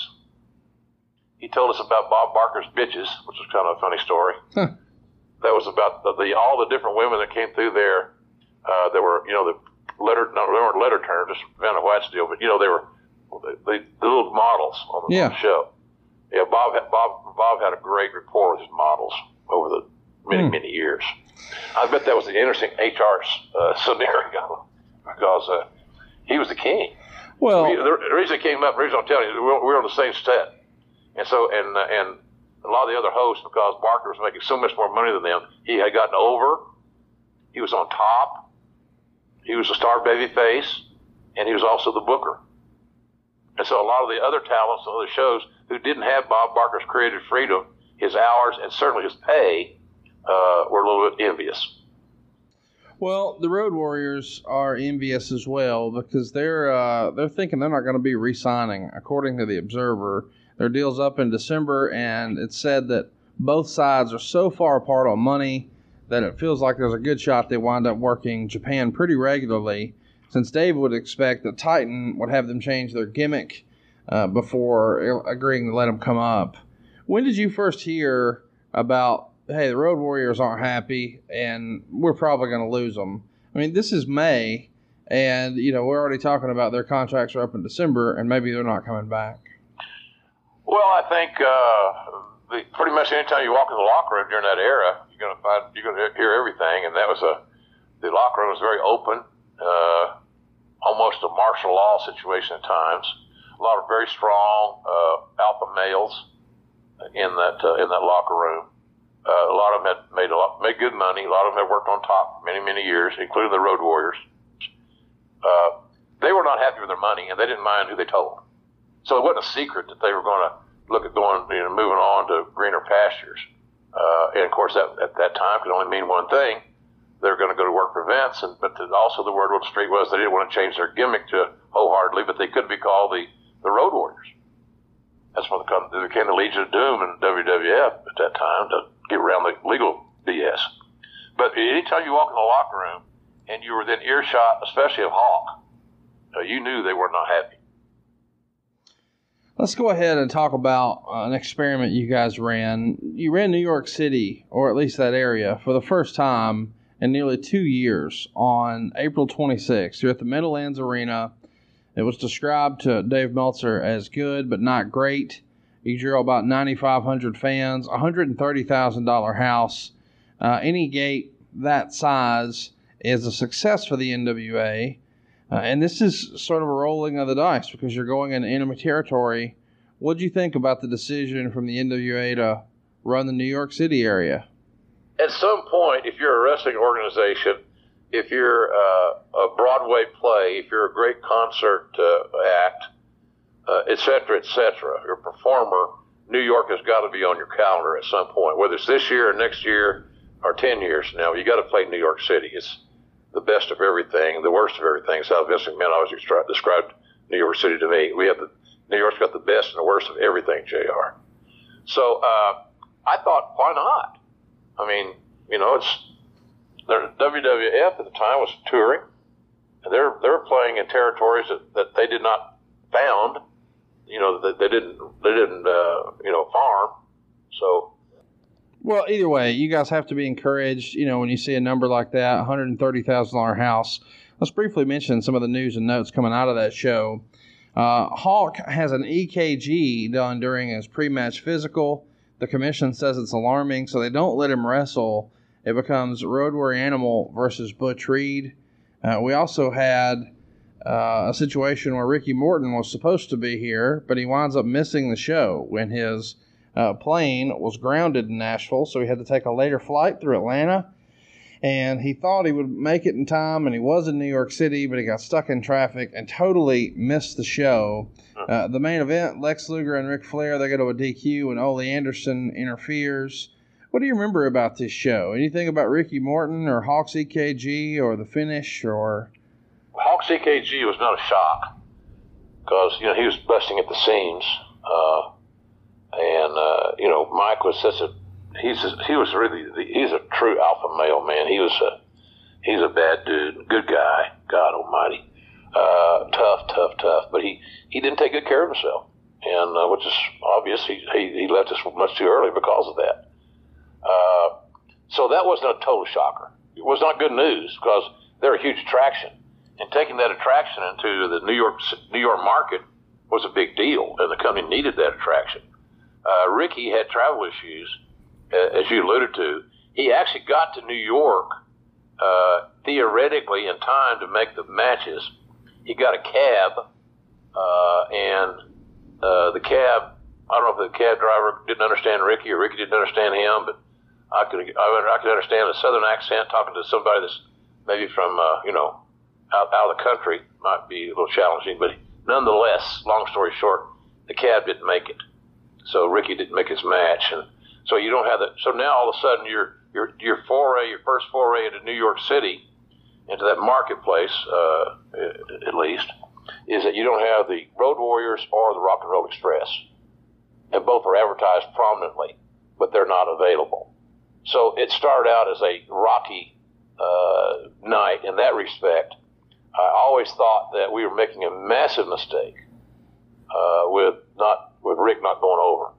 He told us about Bob Barker's bitches, which was kind of a funny story. Huh. That was about the, the all the different women that came through there. Uh, that were, you know, the letter, no, they weren't letter terms, just Vanna White's deal, but you know, they were the, the little models on the, yeah. on the show. Yeah, Bob had, Bob Bob had a great rapport with his models over the many hmm. many years. I bet that was an interesting H R uh, scenario because uh, he was the king. Well, we, the, the reason it came up, the reason I'm telling you, we were, we were on the same set, and so and uh, and a lot of the other hosts, because Barker was making so much more money than them, he had gotten over. He was on top. He was a star baby face, and he was also the booker. And so a lot of the other talents on other shows who didn't have Bob Barker's creative freedom, his hours, and certainly his pay, uh, were a little bit envious. Well, the Road Warriors are envious as well because they're uh, they're thinking they're not going to be re-signing. According to the Observer, their deal's up in December, and it's said that both sides are so far apart on money that it feels like there's a good shot they wind up working Japan pretty regularly, since Dave would expect that Titan would have them change their gimmick uh, before agreeing to let them come up. When did you first hear about, hey, the Road Warriors aren't happy and we're probably going to lose them? I mean, this is May, and, you know, we're already talking about their contracts are up in December and maybe they're not coming back. Well, I think uh, the, pretty much anytime you walk in the locker room during that era, you're going to find you're going to hear everything, and that was a the locker room was very open, uh, almost a martial law situation at times. A lot of very strong uh, alpha males in that uh, in that locker room. Uh, a lot of them had made a lot, made good money. A lot of them had worked on top for many many years, including the Road Warriors. Uh, they were not happy with their money, and they didn't mind who they told. So it wasn't a secret that they were going to look at going, you know, moving on to greener pastures. Uh, and of course, that, at that time could only mean one thing: they're going to go to work for Vince. And but the, also the word on the street was they didn't want to change their gimmick to wholeheartedly, but they could be called the, the Road Warriors. That's when they became the Legion of Doom in W W F at that time to get around the legal B S. But anytime you walk in the locker room and you were within earshot, especially of Hawk, uh, you knew they were not happy. Let's go ahead and talk about uh, an experiment you guys ran. You ran New York City, or at least that area, for the first time in nearly two years on April twenty-sixth. You're at the Meadowlands Arena. It was described to Dave Meltzer as good but not great. You drew about ninety-five hundred fans, one hundred thirty thousand dollars house. Uh, any gate that size is a success for the N W A. Uh, and this is sort of a rolling of the dice because you're going into enemy territory. What do you think about the decision from the N W A to run the New York City area? At some point, if you're a wrestling organization, if you're uh, a Broadway play, if you're a great concert uh, act, uh, et cetera, et cetera, you're a performer, New York has got to be on your calendar at some point, whether it's this year or next year or ten years from now. You got to play New York City. It's the best of everything, the worst of everything. That's how Vince McMahon always described New York City to me. We have the New York's got the best and the worst of everything, J R. So uh, I thought, why not? I mean, you know, it's their W W F at the time was touring, and they're they're playing in territories that, that they did not found. You know, that they didn't they didn't uh, you know farm. So. Well, either way, you guys have to be encouraged, you know, when you see a number like that, one hundred thirty thousand dollars house. Let's briefly mention some of the news and notes coming out of that show. Uh, Hawk has an E K G done during his pre-match physical. The commission says it's alarming, so they don't let him wrestle. It becomes Road Warrior Animal versus Butch Reed. Uh, we also had uh, a situation where Ricky Morton was supposed to be here, but he winds up missing the show when his uh, plane was grounded in Nashville, so he had to take a later flight through Atlanta. And he thought he would make it in time, and he was in New York City, but he got stuck in traffic and totally missed the show. Uh, the main event, Lex Luger and Ric Flair, they go to a D Q, and Ole Anderson interferes. What do you remember about this show? Anything about Ricky Morton or Hawks E K G or the finish? Or Hawks E K G was not a shock because, you know, he was busting at the seams. Uh, and, uh, you know, Mike was such a He's a, he was really the, he's a true alpha male, man. He was a he's a bad dude, good guy. God Almighty, uh, tough, tough, tough. But he, he didn't take good care of himself, and uh, which is obvious. He, he he left us much too early because of that. Uh, so that wasn't a total shocker. It was not good news because they're a huge attraction, and taking that attraction into the New York New York market was a big deal, and the company needed that attraction. Uh, Ricky had travel issues. As you alluded to, he actually got to New York uh, theoretically in time to make the matches. He got a cab, uh, and uh, the cab, I don't know if the cab driver didn't understand Ricky or Ricky didn't understand him, but I could I, I could understand a southern accent talking to somebody that's maybe from, uh, you know, out, out of the country. Might be a little challenging, but nonetheless, long story short, the cab didn't make it. So Ricky didn't make his match, and so you don't have that. So now all of a sudden your your your foray, your first foray into New York City, into that marketplace, uh, at least, is that you don't have the Road Warriors or the Rock and Roll Express, and both are advertised prominently, but they're not available. So it started out as a rocky uh, night in that respect. I always thought that we were making a massive mistake uh, with not with Rick not going over.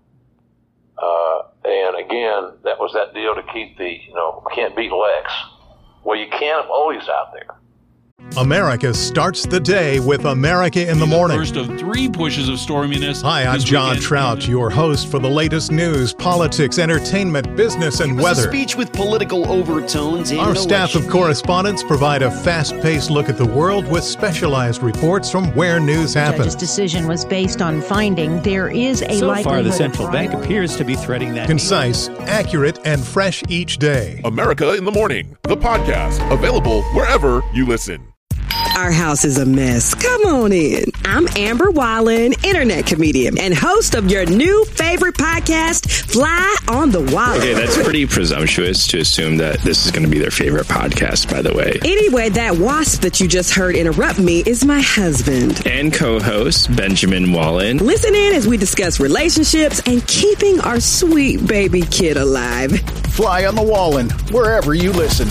Uh, and again, that was that deal to keep the, you know, can't beat Lex. Well, you can't if Ole's out there. America starts the day with America in the Morning. First of three pushes of storminess. Hi, I'm John Trout, your host for the latest news, politics, entertainment, business, and weather. A speech with political overtones. Our staff of correspondents provide a fast-paced look at the world with specialized reports from where news happens. The judge's decision was based on finding there is a so likelihood. So far, the central bank appears to be threading that. Concise, accurate, and fresh each day. America in the Morning, the podcast, available wherever you listen. Our house is a mess. Come on in. I'm Amber Wallen, internet comedian and host of your new favorite podcast, Fly on the Wall. Okay, that's pretty presumptuous to assume that this is going to be their favorite podcast, by the way. Anyway, that wasp that you just heard interrupt me is my husband. And co-host, Benjamin Wallen. Listen in as we discuss relationships and keeping our sweet baby kid alive. Fly on the Wallen, wherever you listen.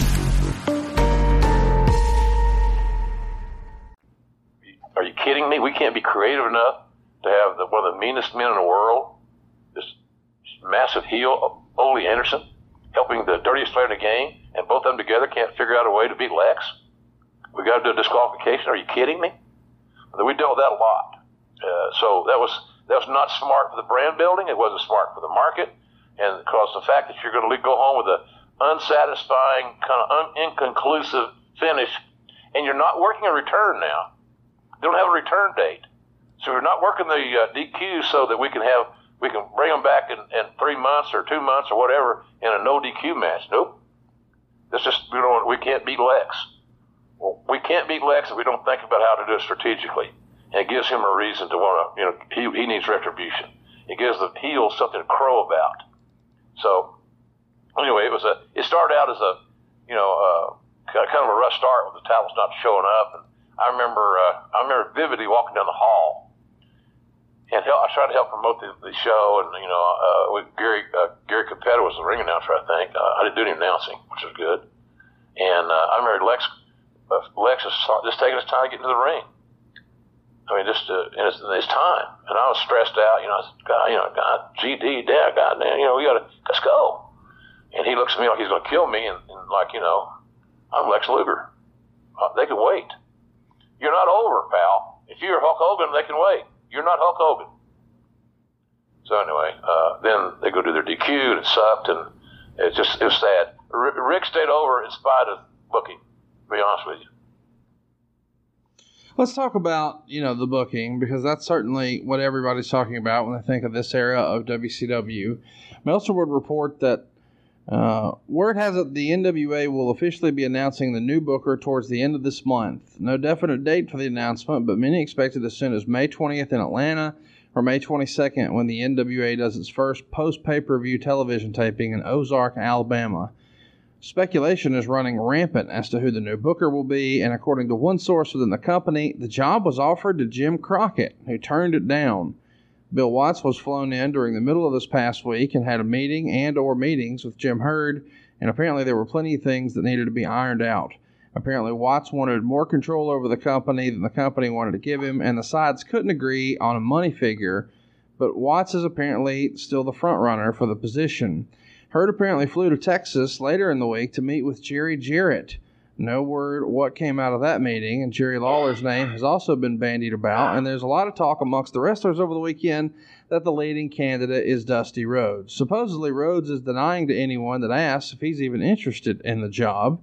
Are you kidding me? We can't be creative enough to have the, one of the meanest men in the world, this massive heel, Ole Anderson, helping the dirtiest player in the game, and both of them together can't figure out a way to beat Lex? We got to do a disqualification. Are you kidding me? We dealt with that a lot. Uh, so that was that was not smart for the brand building. It wasn't smart for the market, and because the fact that you're going to go home with an unsatisfying, kind of un- inconclusive finish, and you're not working a return now. They don't have a return date. So we're not working the uh, D Q so that we can have we can bring them back in, in three months or two months or whatever in a no D Q match. Nope. That's just, we don't, we can't beat Lex. Well, we can't beat Lex if we don't think about how to do it strategically. And it gives him a reason to want to, you know, he, he needs retribution. It gives the heel something to crow about. So anyway, it was a, it started out as a, you know, uh, kind of a rough start with the titles not showing up. And I remember, uh, I remember vividly walking down the hall, and help, I tried to help promote the, the show. And you know, uh, with Gary, uh, Gary Capetta was the ring announcer, I think. Uh, I didn't do any announcing, which was good. And uh, I remember Lex, uh, Lex was just taking his time to get into the ring. I mean, just uh, in his, in his time. And I was stressed out. You know, I said, God, you know, God, G D, Dad, God, damn, you know, we gotta let's go. And he looks at me like he's gonna kill me, and, and like, you know, I'm Lex Luger. Uh, they can wait. You're not over, pal. If you're Hulk Hogan, they can wait. You're not Hulk Hogan. So anyway, uh, then they go do their D Q, and it sucked, and it just it was sad. R- Rick stayed over in spite of booking, to be honest with you. Let's talk about, you know, the booking, because that's certainly what everybody's talking about when they think of this era of W C W. Meltzer would report that uh, word has it the N W A will officially be announcing the new booker towards the end of this month. No definite date for the announcement, but many expect it as soon as May twentieth in Atlanta or May twenty-second when the N W A does its first post-pay-per-view television taping in Ozark, Alabama. Speculation is running rampant as to who the new booker will be, and according to one source within the company, the job was offered to Jim Crockett, who turned it down. Bill Watts was flown in during the middle of this past week and had a meeting and or meetings with Jim Herd, and apparently there were plenty of things that needed to be ironed out. Apparently Watts wanted more control over the company than the company wanted to give him, and the sides couldn't agree on a money figure, but Watts is apparently still the front runner for the position. Herd apparently flew to Texas later in the week to meet with Jerry Jarrett. No word what came out of that meeting, and Jerry Lawler's name has also been bandied about, and there's a lot of talk amongst the wrestlers over the weekend that the leading candidate is Dusty Rhodes. Supposedly, Rhodes is denying to anyone that asks if he's even interested in the job,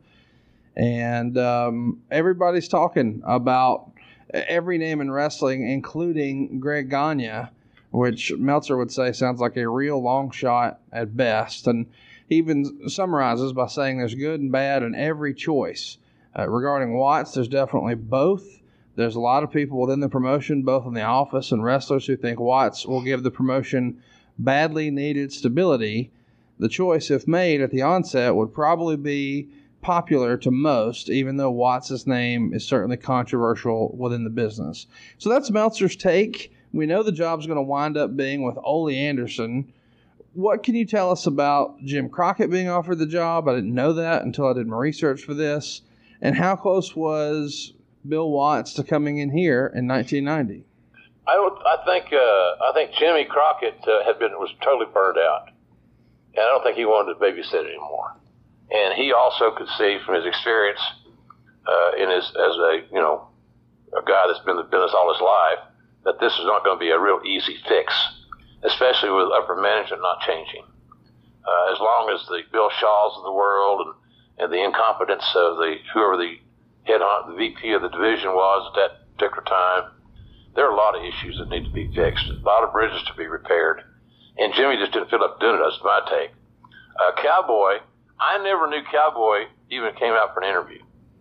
and um, everybody's talking about every name in wrestling, including Greg Gagne, which Meltzer would say sounds like a real long shot at best. And he even summarizes by saying there's good and bad in every choice. Uh, regarding Watts, there's definitely both. There's a lot of people within the promotion, both in the office and wrestlers, who think Watts will give the promotion badly needed stability. The choice, if made at the onset, would probably be popular to most, even though Watts' name is certainly controversial within the business. So that's Meltzer's take. We know the job's going to wind up being with Ole Anderson. What can you tell us about Jim Crockett being offered the job? I didn't know that until I did my research for this. And how close was Bill Watts to coming in here in nineteen ninety? I don't. I think. Uh, I think Jimmy Crockett uh, had been was totally burned out, and I don't think he wanted to babysit anymore. And he also could see from his experience uh, in his as a you know a guy that's been in the business all his life, that this is not going to be a real easy fix, especially with upper management not changing. Uh, as long as the Bill Shaws of the world and, and the incompetence of the whoever the head on the V P of the division was at that particular time, there are a lot of issues that need to be fixed, a lot of bridges to be repaired. And Jimmy just didn't feel up doing it. That's my take. Uh, Cowboy, I never knew Cowboy even came out for an interview.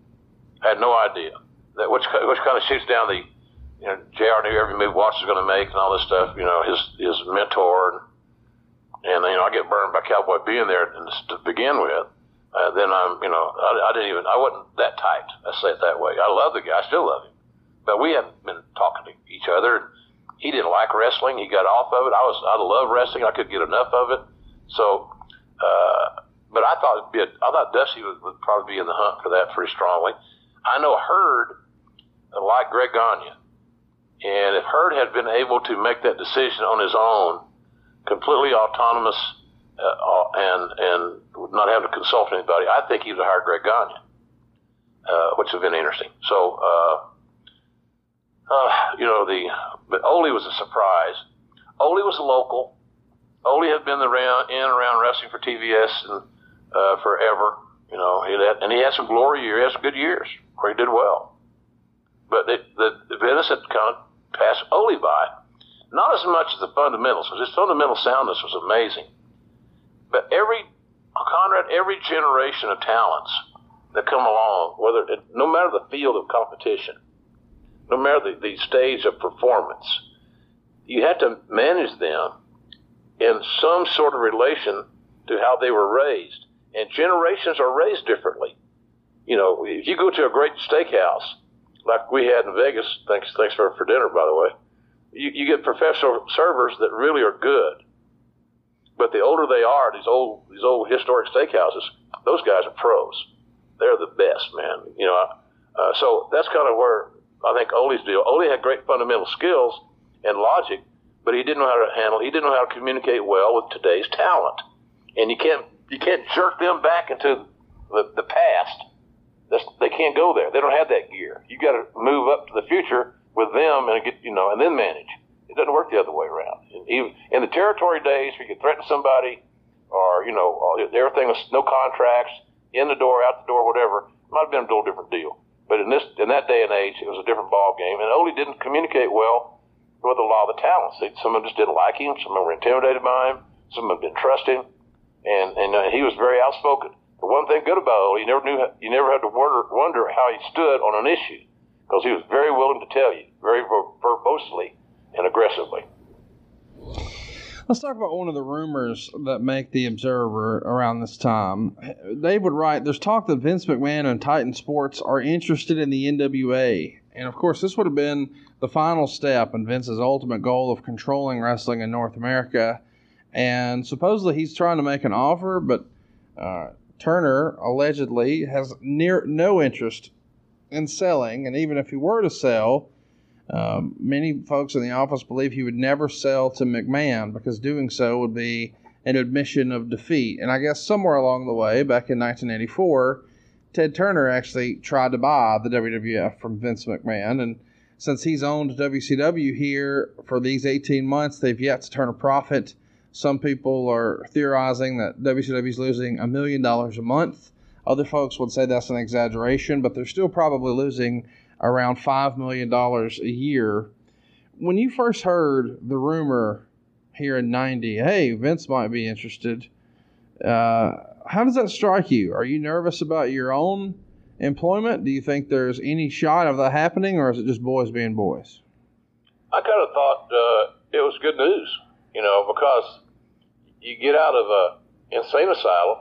I had no idea. That which which kind of shoots down the, you know, J R knew every move Watts was going to make and all this stuff. You know, his his mentor, and, and you know, I get burned by Cowboy being there to begin with. Uh, then I'm, you know, I, I didn't even, I wasn't that tight. Let's say it that way. I love the guy, I still love him, but we haven't been talking to each other. He didn't like wrestling. He got off of it. I was, I love wrestling. I couldn't get enough of it. So, uh, but I thought it'd be a, I thought Dusty would, would probably be in the hunt for that pretty strongly. I know Herd liked Greg Gagne. And if Herd had been able to make that decision on his own, completely autonomous, uh, and and not having to consult anybody, I think he would have hired Greg Gagne, uh, which would have been interesting. So, uh, uh, you know, the but Ole was a surprise. Ole was a local. Ole had been around in and around wrestling for T V S and uh, forever. You know, he had, and he had some glory years, he had some good years where he did well. But the the, the business had kind of passed Ole by. Not as much as the fundamentals, because his fundamental soundness was amazing. But every, Conrad, every generation of talents that come along, whether it, no matter the field of competition, no matter the, the stage of performance, you have to manage them in some sort of relation to how they were raised. And generations are raised differently. You know, if you go to a great steakhouse, like we had in Vegas, thanks thanks for, for dinner, by the way, you, you get professional servers that really are good. But the older they are, these old these old historic steakhouses, those guys are pros. They're the best, man. You know, uh, so that's kind of where I think Ole's deal. Ole had great fundamental skills and logic, but he didn't know how to handle. He didn't know how to communicate well with today's talent. And you can't you can't jerk them back into the, the past. That's, they can't go there. They don't have that gear. You got to move up to the future with them and get you know, and then manage. It doesn't work the other way around. Even in the territory days, where you could threaten somebody, or you know, everything was no contracts, in the door, out the door, whatever. It might have been a little different deal. But in this in that day and age, it was a different ball game, and Ole didn't communicate well with a lot of the talents. Some of them just didn't like him. Some of them were intimidated by him. Some of them didn't trust him, and and uh, he was very outspoken. The one thing good about Ole, you never knew you never had to wonder wonder how he stood on an issue, because he was very willing to tell you, very ver- verbosely and aggressively. Let's talk about one of the rumors that make the Observer around this time. Dave would write, there's talk that Vince McMahon and Titan Sports are interested in the N W A. And, of course, this would have been the final step in Vince's ultimate goal of controlling wrestling in North America. And supposedly he's trying to make an offer, but uh, Turner allegedly has near no interest in selling. And even if he were to sell, Um, many folks in the office believe he would never sell to McMahon because doing so would be an admission of defeat. And I guess somewhere along the way, back in nineteen eighty-four, Ted Turner actually tried to buy the W W F from Vince McMahon. And since he's owned W C W here for these eighteen months, they've yet to turn a profit. Some people are theorizing that W C W is losing a million dollars a month. Other folks would say that's an exaggeration, but they're still probably losing around five million dollars a year. When you first heard the rumor here in ninety, hey, Vince might be interested, uh, how does that strike you? Are you nervous about your own employment? Do you think there's any shot of that happening, or is it just boys being boys? I kind of thought uh, it was good news, you know, because you get out of a insane asylum,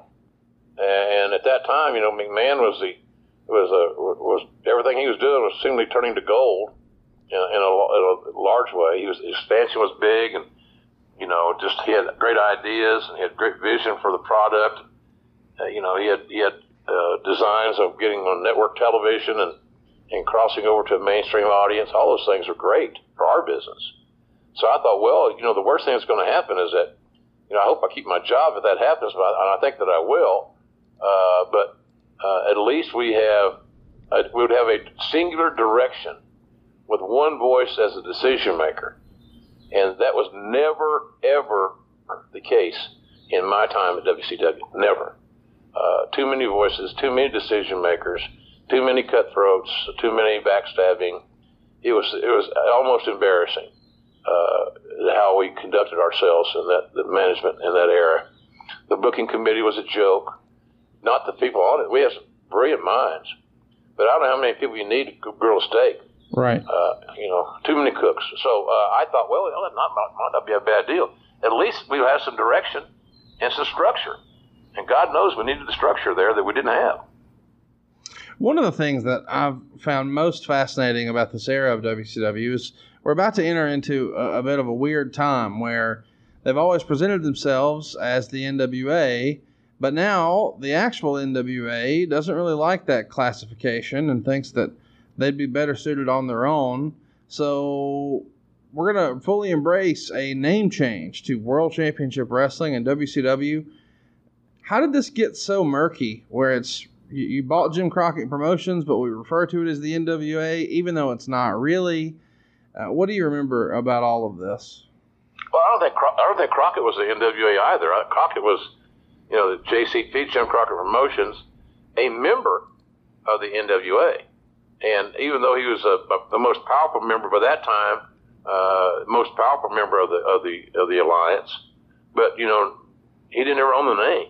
and at that time, you know, McMahon was the was a was everything he was doing was seemingly turning to gold in, in, a, in a large way. He was his expansion was big, and you know, just he had great ideas and he had great vision for the product. Uh, you know, he had he had uh, designs of getting on network television and and crossing over to a mainstream audience. All those things are great for our business. So I thought, well, you know, the worst thing that's going to happen is that, you know, I hope I keep my job if that happens, but I, and I think that I will. Uh, but Uh, at least we have, uh, we would have a singular direction with one voice as a decision maker. And that was never, ever the case in my time at W C W. Never. Uh, too many voices, too many decision makers, too many cutthroats, too many backstabbing. It was, it was almost embarrassing, uh, how we conducted ourselves in that, the management in that era. The booking committee was a joke. Not the people on it. We have some brilliant minds, but I don't know how many people you need to grill a steak. Right. Uh, you know, too many cooks. So uh, I thought, well, that not, might not be a bad deal. At least we have some direction and some structure. And God knows we needed the structure there that we didn't have. One of the things that I've found most fascinating about this era of W C W is we're about to enter into a, a bit of a weird time where they've always presented themselves as the N W A, but now the actual N W A doesn't really like that classification and thinks that they'd be better suited on their own. So we're going to fully embrace a name change to World Championship Wrestling and W C W. How did this get so murky where it's you, you bought Jim Crockett Promotions, but we refer to it as the N W A, even though it's not really? Uh, what do you remember about all of this? Well, I don't think Cro- I don't think Crockett was the N W A either. Uh, Crockett was, you know, the J C P, Jim Crockett Promotions, a member of the N W A. And even though he was a, a, the most powerful member by that time, uh, most powerful member of the of the of the alliance, but you know, he didn't ever own the name.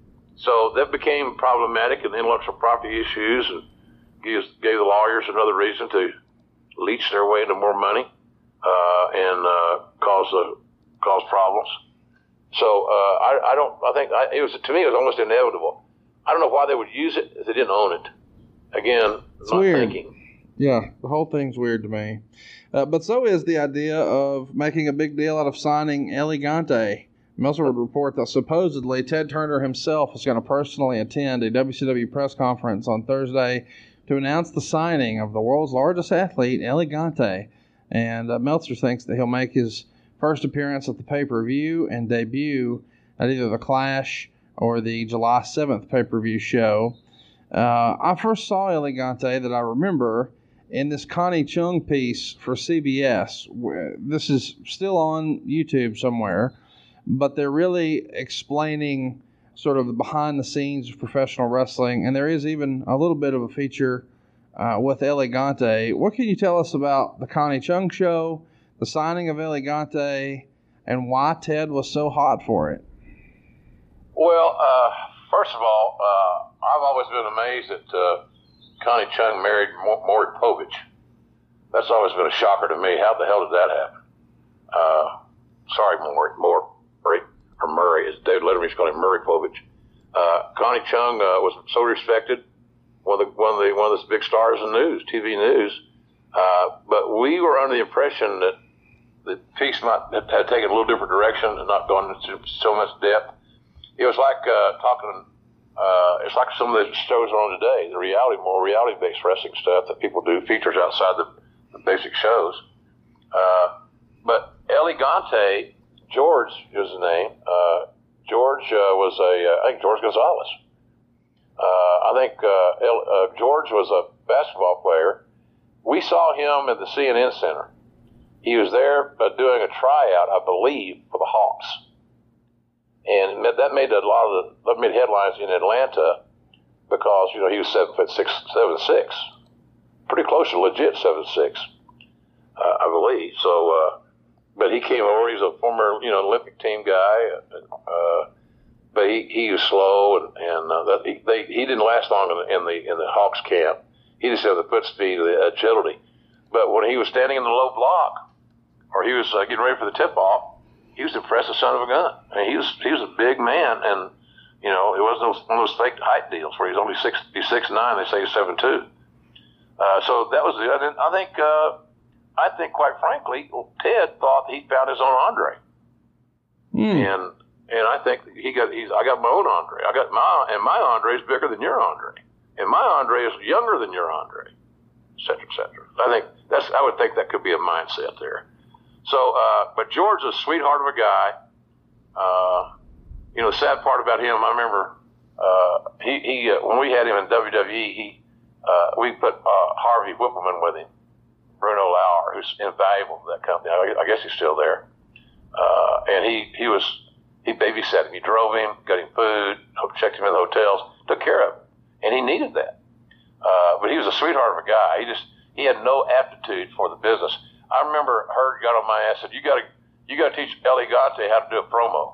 So that became problematic in intellectual property issues, and gives, gave the lawyers another reason to leech their way into more money uh, and uh, cause uh, cause problems. So uh, I, I don't. I think I, it was to me it was almost inevitable. I don't know why they would use it if they didn't own it. Again, it's not weird. thinking. Yeah, the whole thing's weird to me. Uh, but so is the idea of making a big deal out of signing El Gigante. Meltzer would report that supposedly Ted Turner himself is going to personally attend a W C W press conference on Thursday to announce the signing of the world's largest athlete, El Gigante. And uh, Meltzer thinks that he'll make his first appearance at the pay-per-view and debut at either the Clash or the July seventh pay-per-view show. Uh, I first saw El Gigante that I remember in this Connie Chung piece for C B S. This is still on YouTube somewhere, but they're really explaining sort of the behind the scenes of professional wrestling, and there is even a little bit of a feature uh, with Elegante. What can you tell us about the Connie Chung show, the signing of Elegante, and why Ted was so hot for it? Well, uh, first of all, uh, I've always been amazed that uh, Connie Chung married Maury Povich. That's always been a shocker to me. How the hell did that happen? Uh, sorry, Maury, Maury, or Murray, as David Letterman used to call him, Murray Povich. Uh, Connie Chung uh, was so respected, one of the one of the one of the big stars in news, T V news. Uh, but we were under the impression that the piece might have had taken a little different direction and not gone into so much depth. It was like uh, talking. Uh, it's like some of the shows on today, the reality, more reality-based wrestling stuff that people do, features outside the, the basic shows. Uh, but Elegante, George is his name. Uh, George uh, was a, uh, I think George Gonzalez. Uh, I think uh, El, uh, George was a basketball player. We saw him at the C N N Center. He was there uh, doing a tryout, I believe, for the Hawks. And that made a lot of the, that made headlines in Atlanta because, you know, he was seven foot six, seven six. Pretty close to legit seven six, uh, I believe. So, uh, but he came over. He was a former, you know, Olympic team guy. Uh, but he, he was slow, and, and uh, that he, they, he didn't last long in the, in the in the Hawks camp. He just had the foot speed, the agility. But when he was standing in the low block, or he was uh, getting ready for the tip-off, he was the impressive son of a gun. I mean, he was he was a big man, and you know, it wasn't those, one of those fake height deals where he's only six, he's six nine. They say he's seven two. Uh, so that was the. I think. Uh, I think, quite frankly, Ted thought he found his own Andre, mm. and and I think he got. He's. I got my own Andre. I got my and my Andre is bigger than your Andre, and my Andre is younger than your Andre, et cetera, et cetera. I think that's. I would think that could be a mindset there. So, uh, but George is a sweetheart of a guy. Uh, you know, the sad part about him, I remember uh, he, he uh, when we had him in W W E, he uh, we put uh, Harvey Whippleman with him, Bruno Lauer, who's invaluable to that company. I, I guess he's still there. Uh, and he, he was he babysat him. He drove him, got him food, checked him in the hotels, took care of him, and he needed that. Uh, but he was a sweetheart of a guy. He just he had no aptitude for the business. I remember Herd got on my ass and said, you got to you got to teach Elegante how to do a promo.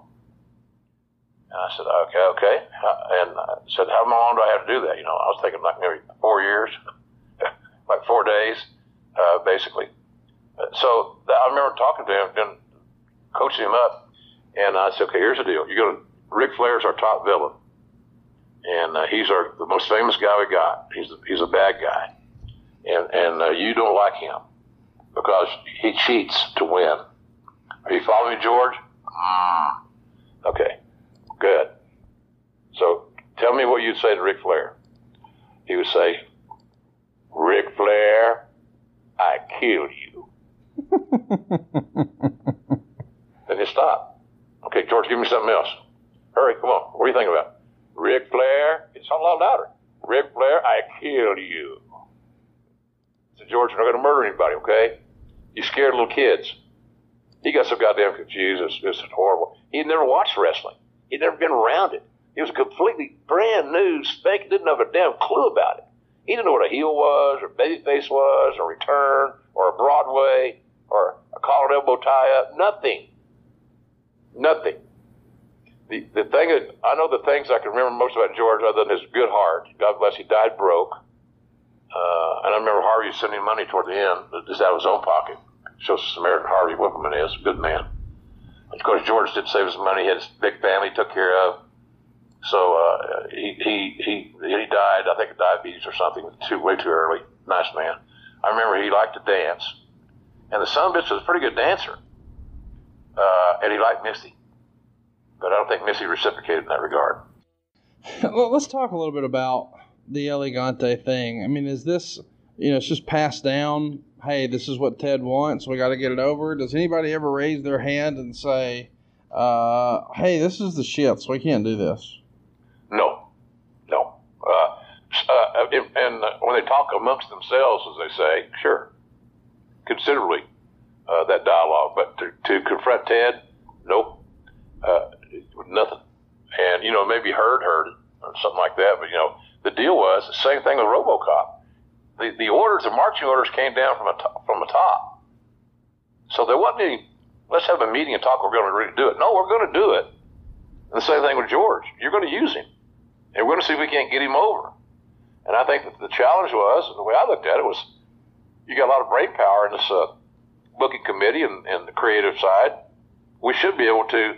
And I said, okay, okay. And I said, how long do I have to do that? You know, I was thinking like maybe four years, like four days, uh, basically. So that, I remember talking to him, then coaching him up, and I said, okay, here's the deal. You're going to Ric Flair's our top villain, and uh, he's our the most famous guy we got. He's he's a bad guy, and and uh, you don't like him because he cheats to win. Are you following me, George? Mm. Okay, good. So tell me what you'd say to Ric Flair. He would say, Ric Flair, I kill you. Then he'd stop. Okay, George, give me something else. Hurry, come on. What are you thinking about? Ric Flair, it's a lot louder. Ric Flair, I kill you. I said, George, you're not going to murder anybody, okay? You scared little kids. He got so goddamn confused. It was, it was horrible. He had never watched wrestling. He'd never been around it. He was a completely brand new spank. Didn't have a damn clue about it. He didn't know what a heel was, or babyface was, or return, or a Broadway, or a collar and elbow tie-up. Nothing. Nothing. The the thing that I know the things I can remember most about George, other than his good heart. God bless, he died broke. Uh, and I remember Harvey sending money toward the end, just out of his own pocket. Shows us Samaritan Harvey Whippleman is a good man. Of course, George did save his money. He had his big family he took care of. So uh, he, he he he died, I think, of diabetes or something, too way too early. Nice man. I remember he liked to dance, and the son of a bitch was a pretty good dancer. Uh, and he liked Missy, but I don't think Missy reciprocated in that regard. Well, let's talk a little bit about the Elegante thing. I mean, is this, you know, it's just passed down? Hey, this is what Ted wants. We got to get it over. Does anybody ever raise their hand and say, uh, hey, this is the shits. We can't do this? No, no. Uh, uh, and when they talk amongst themselves, as they say, sure, considerably uh, that dialogue. But to, to confront Ted, nope, uh, nothing. And, you know, maybe Herd heard it or something like that. But, you know, the deal was the same thing with RoboCop. the, the orders, the marching orders came down from a top, from the top. So there wasn't any, let's have a meeting and talk, we're going to really do it. No, we're going to do it. And the same thing with George. You're going to use him. And we're going to see if we can't get him over. And I think that the challenge was, and the way I looked at it was, you got a lot of brain power in this uh, booking committee and, and the creative side. We should be able to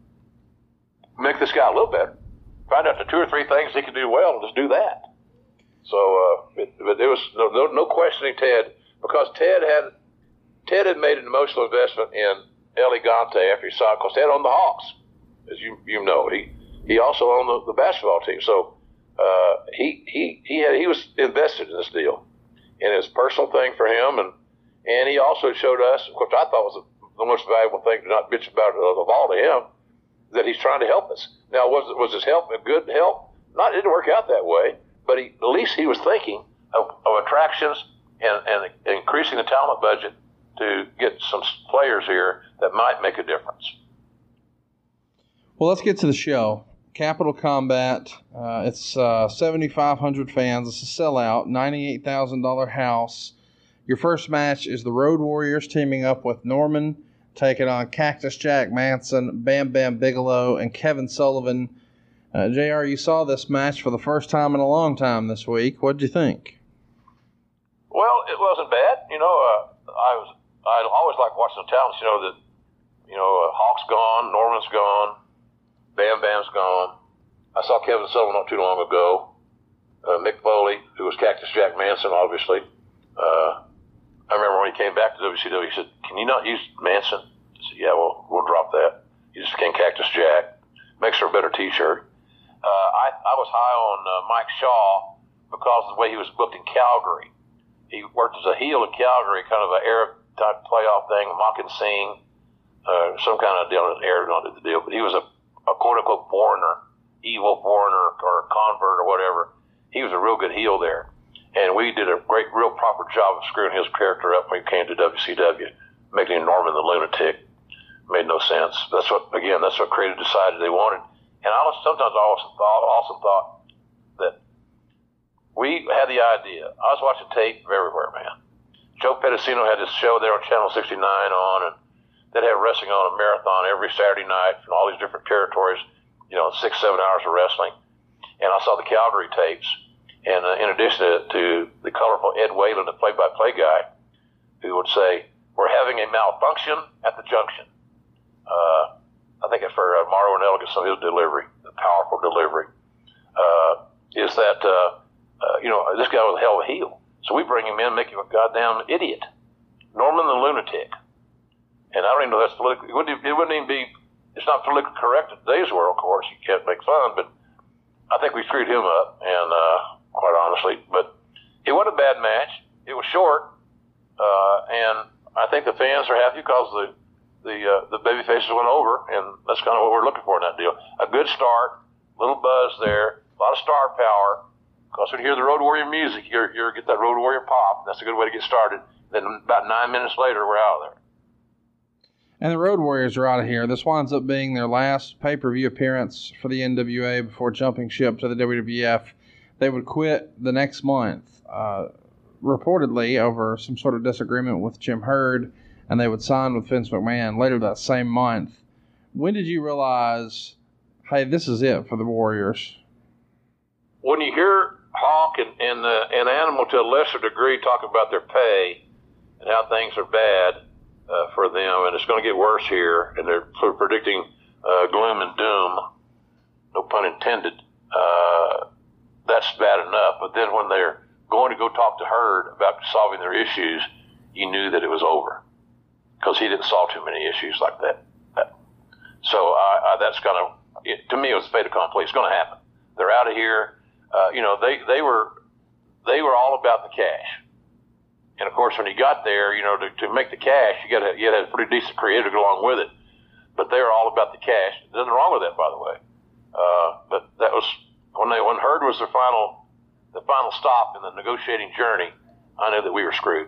make this guy a little better. Find out the two or three things he can do well and just do that. So, uh, it, but there was no, no, no questioning Ted, because Ted had Ted had made an emotional investment in Elegante after he saw it, because Ted owned the Hawks, as you you know. He he also owned the, the basketball team, so uh, he he he had he was invested in this deal, and it was a personal thing for him, and and he also showed us, which I thought was the, the most valuable thing to not bitch about of all to him, that he's trying to help us. Now, was was his help a good help? Not, it didn't work out that way. But he, at least he was thinking of, of attractions and, and increasing the talent budget to get some players here that might make a difference. Well, let's get to the show. Capital Combat. Uh, it's uh, seventy-five hundred fans. It's a sellout, ninety-eight thousand dollars house. Your first match is the Road Warriors teaming up with Norman, taking on Cactus Jack Manson, Bam Bam Bigelow, and Kevin Sullivan. Uh, J R, you saw this match for the first time in a long time this week. What did you think? Well, it wasn't bad. You know, uh, I was I always like watching the talents. You know that you know uh, Hawk's gone, Norman's gone, Bam Bam's gone. I saw Kevin Sullivan not too long ago. Uh, Mick Foley, who was Cactus Jack Manson, obviously. Uh, I remember when he came back to W C W, he said, "Can you not use Manson?" I said, "Yeah, well, we'll drop that. You just became Cactus Jack. Makes for a better T-shirt." Uh, I, I was high on uh, Mike Shaw because of the way he was booked in Calgary. He worked as a heel in Calgary, kind of an Arab-type playoff thing, mock and sing, uh, some kind of deal, Arab did the deal. But he was a, a quote-unquote foreigner, evil foreigner or convert or whatever. He was a real good heel there. And we did a great, real proper job of screwing his character up when he came to W C W, making him Norman the Lunatic. Made no sense. That's what, again, that's what creative decided they wanted. And I was, sometimes I also thought, also thought that we had the idea. I was watching tape everywhere, man. Joe Pedicino had this show there on Channel sixty-nine on, and they'd have wrestling on a marathon every Saturday night from all these different territories, you know, six, seven hours of wrestling. And I saw the Calgary tapes. And uh, in addition to, to the colorful Ed Whalen, the play-by-play guy, who would say, "We're having a malfunction at the junction." Uh, I think for uh, Mauro Ranallo, some of his delivery, the powerful delivery, uh, is that, uh, uh, you know, this guy was a hell of a heel. So we bring him in, make him a goddamn idiot. Norman the Lunatic. And I don't even know if that's politically, it wouldn't, it wouldn't even be, it's not politically correct in today's world, of course. You can't make fun, but I think we screwed him up, and uh, quite honestly. But it wasn't a bad match. It was short, uh, and I think the fans are happy because the The uh, the baby faces went over, and that's kind of what we're looking for in that deal. A good start, little buzz there, a lot of star power. Because when you hear the Road Warrior music, you you get that Road Warrior pop. That's a good way to get started. Then about nine minutes later, we're out of there. And the Road Warriors are out of here. This winds up being their last pay-per-view appearance for the N W A before jumping ship to the W W F. They would quit the next month, uh, reportedly over some sort of disagreement with Jim Herd, and they would sign with Vince McMahon later that same month. When did you realize, hey, this is it for the Warriors? When you hear Hawk and, and, uh, and Animal to a lesser degree talk about their pay and how things are bad uh, for them, and it's going to get worse here, and they're sort of predicting uh, gloom and doom, no pun intended, uh, that's bad enough. But then when they're going to go talk to Herd about solving their issues, you knew that it was over, because he didn't solve too many issues like that. So uh, uh, that's kind of, it, to me, it was fait accompli. It's going to happen. They're out of here. Uh, you know, they, they were they were all about the cash. And, of course, when you got there, you know, to, to make the cash, you got to you got to have a pretty decent creative to go along with it. But they were all about the cash. There's nothing wrong with that, by the way. Uh, but that was, when they when Herd was the final, the final stop in the negotiating journey, I knew that we were screwed.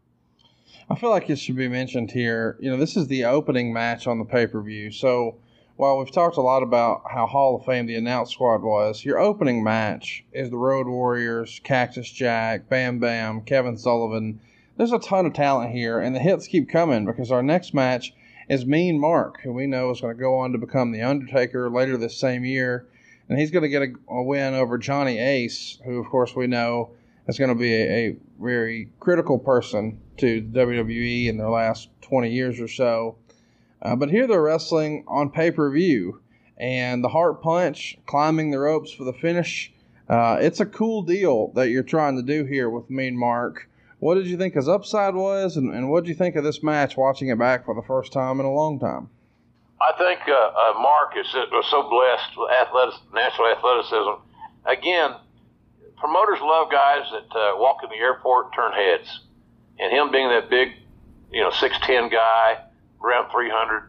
I feel like it should be mentioned here. You know, this is the opening match on the pay-per-view. So Well, we've talked a lot about how Hall of Fame the announce squad was. Your opening match is the Road Warriors, Cactus Jack, Bam Bam, Kevin Sullivan. There's a ton of talent here, and the hits keep coming because our next match is Mean Mark, who we know is going to go on to become The Undertaker later this same year. And he's going to get a, a win over Johnny Ace, who, of course, we know is going to be a, a very critical person to W W E in their last twenty years or so. Uh, but here they're wrestling on pay-per-view, and the Heart Punch, climbing the ropes for the finish. Uh, it's a cool deal that you're trying to do here with Mean Mark. What did you think his upside was, and, and what did you think of this match, watching it back for the first time in a long time? I think uh, uh, Mark is was so blessed with athletic, natural athleticism. Again, promoters love guys that uh, walk in the airport and turn heads, and him being that big, you know, six ten guy, around three hundred.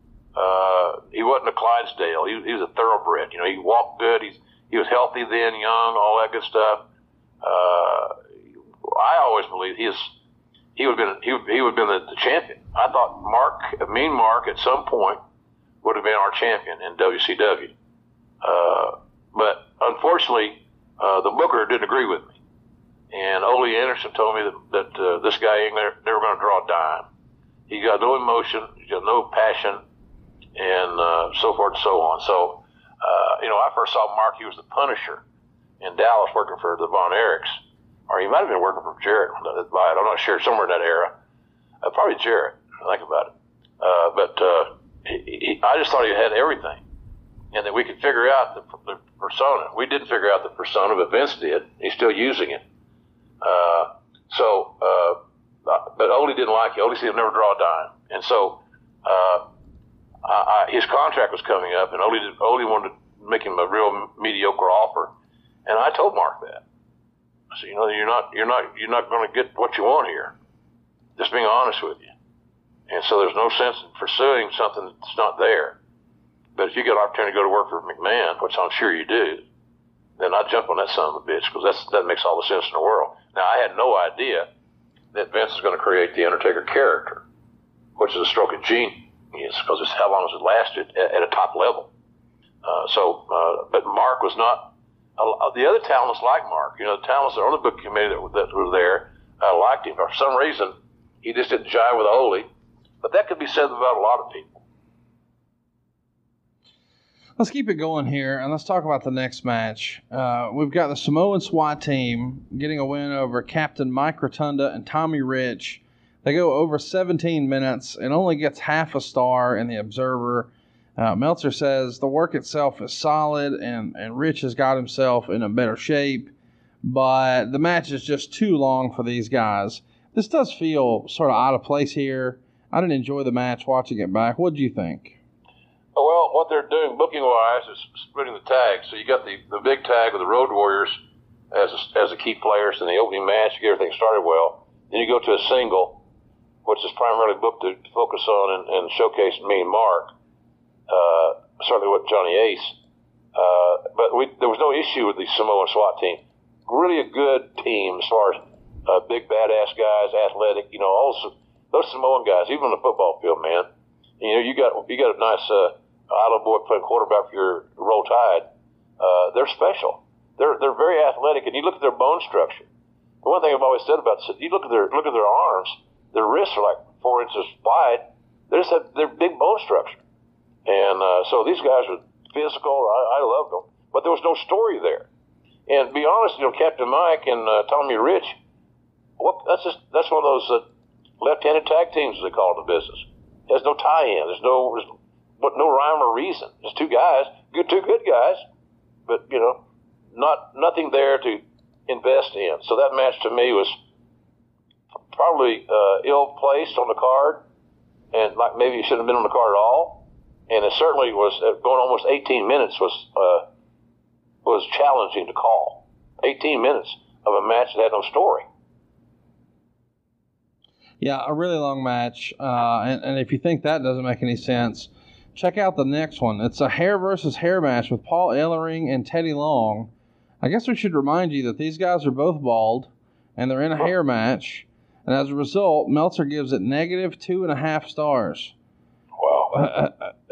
Uh, he wasn't a Clydesdale. He, he was a thoroughbred. You know, he walked good. He's, he was healthy then, young, all that good stuff. Uh, I always believed he was, he would have been, he would, he would have been the, the champion. I thought Mark, Mean Mark, at some point would have been our champion in W C W. Uh, but unfortunately, uh, the booker didn't agree with me. And Ole Anderson told me that, that uh, this guy ain't never, never going to draw a dime. He got no emotion, he got no passion, and uh, so forth and so on. So, uh, you know, I first saw Mark, he was the Punisher in Dallas working for the Von Erichs. Or he might have been working for Jarrett. I'm not sure, somewhere in that era. Uh, probably Jarrett, think about it. Uh, but uh, he, he, I just thought he had everything, and that we could figure out the, the persona. We didn't figure out the persona, but Vince did. He's still using it. Uh, so, uh, but Ole didn't like it. Ole said he'll never draw a dime. And so uh, I, I, his contract was coming up, and Ole, did, Ole wanted to make him a real mediocre offer. And I told Mark that. I said, you know, you're not, you're not, you're not going to get what you want here. Just being honest with you. And so there's no sense in pursuing something that's not there. But if you get an opportunity to go to work for McMahon, which I'm sure you do, then I'd jump on that son of a bitch, because that's that makes all the sense in the world. Now, I had no idea that Vince is going to create the Undertaker character, which is a stroke of genius, because it's how long has it lasted at, at a top level. Uh, so, uh, but Mark was not, uh, the other talents like Mark, you know, the talents that were on the book committee that, that were there, uh, liked him. For some reason, he just didn't jive with Ole, but that could be said about a lot of people. Let's keep it going here, and let's talk about the next match. Uh, we've got the Samoan SWAT team getting a win over Captain Mike Rotunda and Tommy Rich. They go over seventeen minutes. It only gets half a star in the Observer. Uh, Meltzer says the work itself is solid, and, and Rich has got himself in a better shape, but the match is just too long for these guys. This does feel sort of out of place here. I didn't enjoy the match watching it back. What did you think? Well, what they're doing booking-wise is splitting the tags. So you got the, the big tag with the Road Warriors as a, as the key players in the opening match to get everything started well. Then you go to a single, which is primarily booked to focus on and, and showcase Mean Mark, uh, certainly with Johnny Ace. Uh, but we, there was no issue with the Samoan SWAT team. Really a good team as far as uh, big badass guys, athletic, you know, all those, those Samoan guys, even on the football field, man. You know, you got you got a nice uh, Isle boy playing quarterback for your Roll Tide. Uh, they're special. They're they're very athletic, and you look at their bone structure. The one thing I've always said about you look at their look at their arms. Their wrists are like four inches wide. They just have their big bone structure, and uh, so these guys are physical. I, I loved them, but there was no story there. And to be honest, you know, Captain Mike and uh, Tommy Rich, what that's just that's one of those uh, left-handed tag teams, as they call it in the business. There's no tie-in. There's no, there's, but no rhyme or reason. There's two guys, good, two good guys, but you know, not nothing there to invest in. So that match to me was probably uh, ill placed on the card, and like maybe it shouldn't have been on the card at all. And it certainly was uh, going almost eighteen minutes was uh, was challenging to call. eighteen minutes of a match that had no story. Yeah, a really long match, uh, and, and if you think that doesn't make any sense, check out the next one. It's a hair versus hair match with Paul Ellering and Teddy Long. I guess we should remind you that these guys are both bald, and they're in a hair match, and as a result, Meltzer gives it negative two and a half stars. Wow. Uh,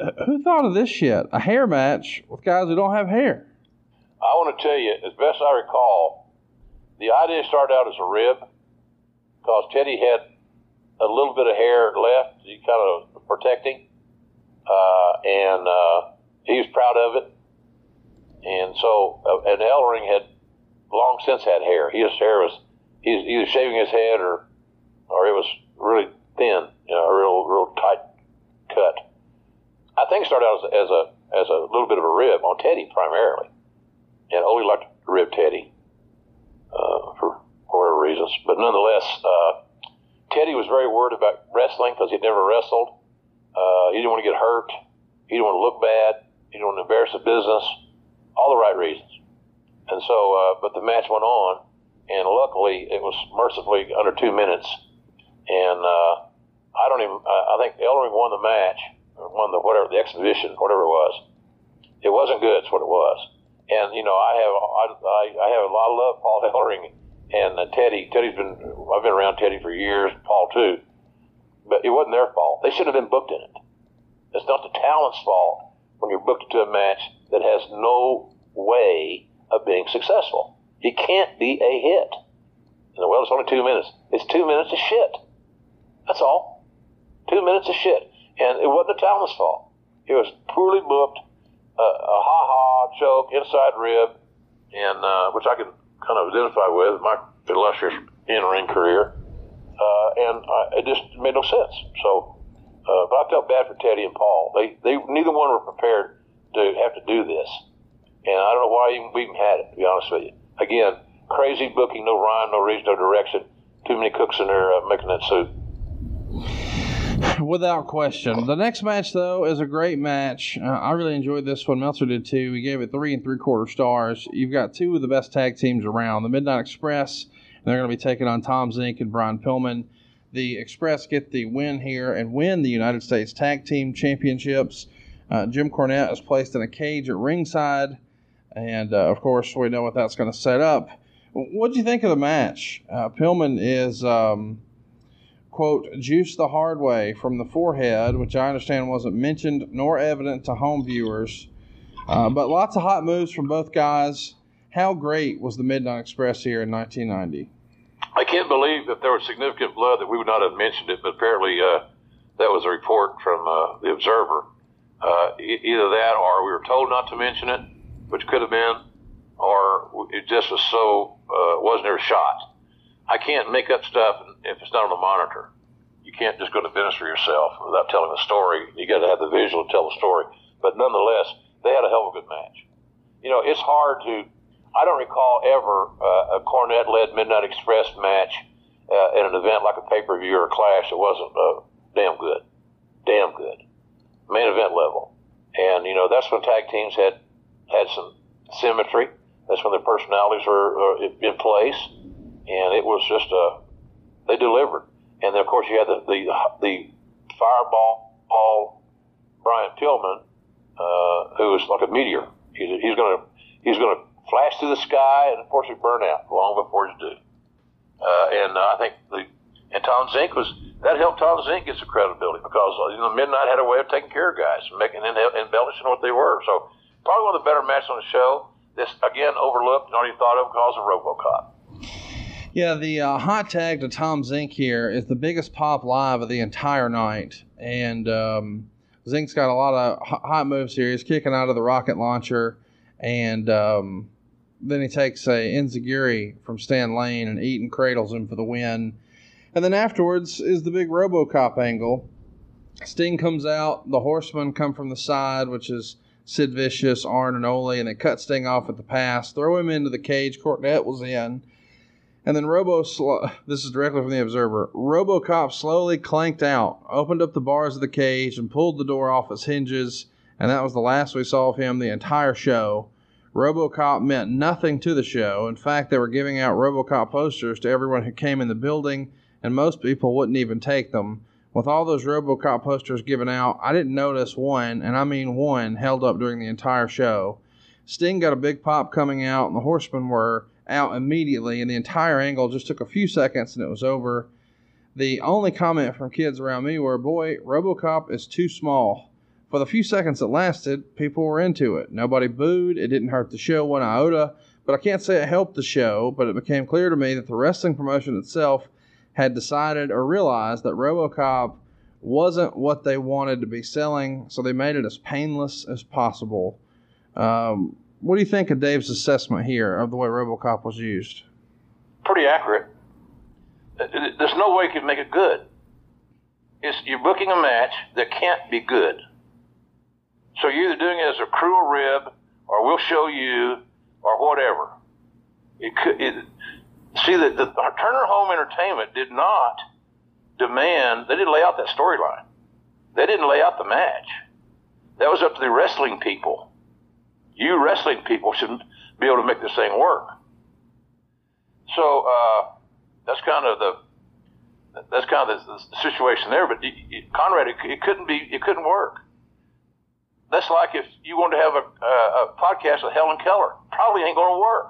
who thought of this shit? A hair match with guys who don't have hair. I want to tell you, as best I recall, the idea started out as a rib because Teddy had a little bit of hair left, he kind of protecting, uh, and uh, he was proud of it. And so, uh, and Ellering had long since had hair. His hair was, he was either shaving his head or, or it was really thin, you know, a real, real tight cut. I think it started out as, as a as a little bit of a rib on Teddy primarily, and Ole liked to rib Teddy uh, for whatever reasons. But nonetheless, uh, Teddy was very worried about wrestling because he'd never wrestled. Uh, he didn't want to get hurt. He didn't want to look bad. He didn't want to embarrass the business. All the right reasons. And so, uh, but the match went on, and luckily it was mercifully under two minutes. And uh, I don't even. I think Ellering won the match. Won the whatever the exhibition, whatever it was. It wasn't good. That's what it was. And you know, I have I I have a lot of love for Paul Ellering and uh, Teddy. Teddy's been I've been around Teddy for years. Paul too, but it wasn't their fault. They should have been booked in it. It's not the talent's fault when you're booked into a match that has no way of being successful. It can't be a hit. And well, it's only two minutes. It's two minutes of shit. That's all. Two minutes of shit. And it wasn't the talent's fault. It was poorly booked, uh, a ha-ha joke, inside rib, and uh, which I could kind of identify with my illustrious in-ring career. Uh, and I, it just made no sense. So, uh, but I felt bad for Teddy and Paul. They, they, neither one were prepared to have to do this. And I don't know why even, we even had it, to be honest with you. Again, crazy booking, no rhyme, no reason, no direction. Too many cooks in there uh, making that soup. Without question. The next match, though, is a great match. Uh, I really enjoyed this one. Meltzer did too. We gave it three and three-quarter stars. You've got two of the best tag teams around. The Midnight Express, and they're going to be taking on Tom Zink and Brian Pillman. The Express get the win here and win the United States Tag Team Championships. Uh, Jim Cornette is placed in a cage at ringside. And, uh, of course, we know what that's going to set up. What do you think of the match? Uh, Pillman is... Um, quote, juiced the hard way from the forehead, which I understand wasn't mentioned nor evident to home viewers. Uh, but lots of hot moves from both guys. How great was the Midnight Express here in nineteen ninety? I can't believe that there was significant blood that we would not have mentioned it, but apparently uh, that was a report from uh, the Observer. Uh, e- either that or we were told not to mention it, which could have been, or it just was so, uh, wasn't ever shot. I can't make up stuff if it's not on the monitor. You can't just go to business for yourself without telling a story. You got to have the visual to tell the story. But nonetheless, they had a hell of a good match. You know, it's hard to. I don't recall ever uh, a Cornette-led Midnight Express match uh, in an event like a pay-per-view or a Clash that wasn't uh, damn good, damn good, main event level. And you know, that's when tag teams had had some symmetry. That's when their personalities were uh, in place. And it was just a, they delivered. And then, of course, you had the the, the fireball, Paul Brian Pillman, uh, who was like a meteor. He's, he's going to he's going to flash through the sky and, of course, he burn out long before he's due. Uh, and uh, I think the and Tom Zink was that helped Tom Zink get some credibility because you know Midnight had a way of taking care of guys, making and embellishing what they were. So probably one of the better matches on the show. This again overlooked, not even thought of because of RoboCop. Yeah, the uh, hot tag to Tom Zink here is the biggest pop live of the entire night. And um, Zink's got a lot of hot moves here. He's kicking out of the rocket launcher. And um, then he takes a Enziguri from Stan Lane and Eaton cradles him for the win. And then afterwards is the big RoboCop angle. Sting comes out. The Horsemen come from the side, which is Sid Vicious, Arn, and Ole. And they cut Sting off at the pass. Throw him into the cage. Cornette was in. And then Robo, sl- this is directly from the Observer, RoboCop slowly clanked out, opened up the bars of the cage, and pulled the door off its hinges, and that was the last we saw of him the entire show. RoboCop meant nothing to the show. In fact, they were giving out RoboCop posters to everyone who came in the building, and most people wouldn't even take them. With all those RoboCop posters given out, I didn't notice one, and I mean one, held up during the entire show. Sting got a big pop coming out, and the Horsemen were out immediately, and the entire angle just took a few seconds and it was over. The only comment from kids around me were, boy, RoboCop is too small For the few seconds it lasted, people were into it. Nobody booed. It didn't hurt the show one iota. But I can't say it helped the show, but it became clear to me that the wrestling promotion itself had decided or realized that RoboCop wasn't what they wanted to be selling, so they made it as painless as possible. Um, what do you think of Dave's assessment here of the way RoboCop was used? Pretty accurate. There's no way you could make it good. It's, you're booking a match that can't be good. So you're either doing it as a cruel rib, or we'll show you, or whatever. It could, it, see, the, the Turner Home Entertainment did not demand, they didn't lay out that storyline. They didn't lay out the match. That was up to the wrestling people. You wrestling people should be able to make this thing work. So uh, that's kind of the that's kind of the, the situation there. But it, it, Conrad, it, it couldn't be, it couldn't work. That's like if you wanted to have a, a, a podcast with Helen Keller. Probably ain't going to work.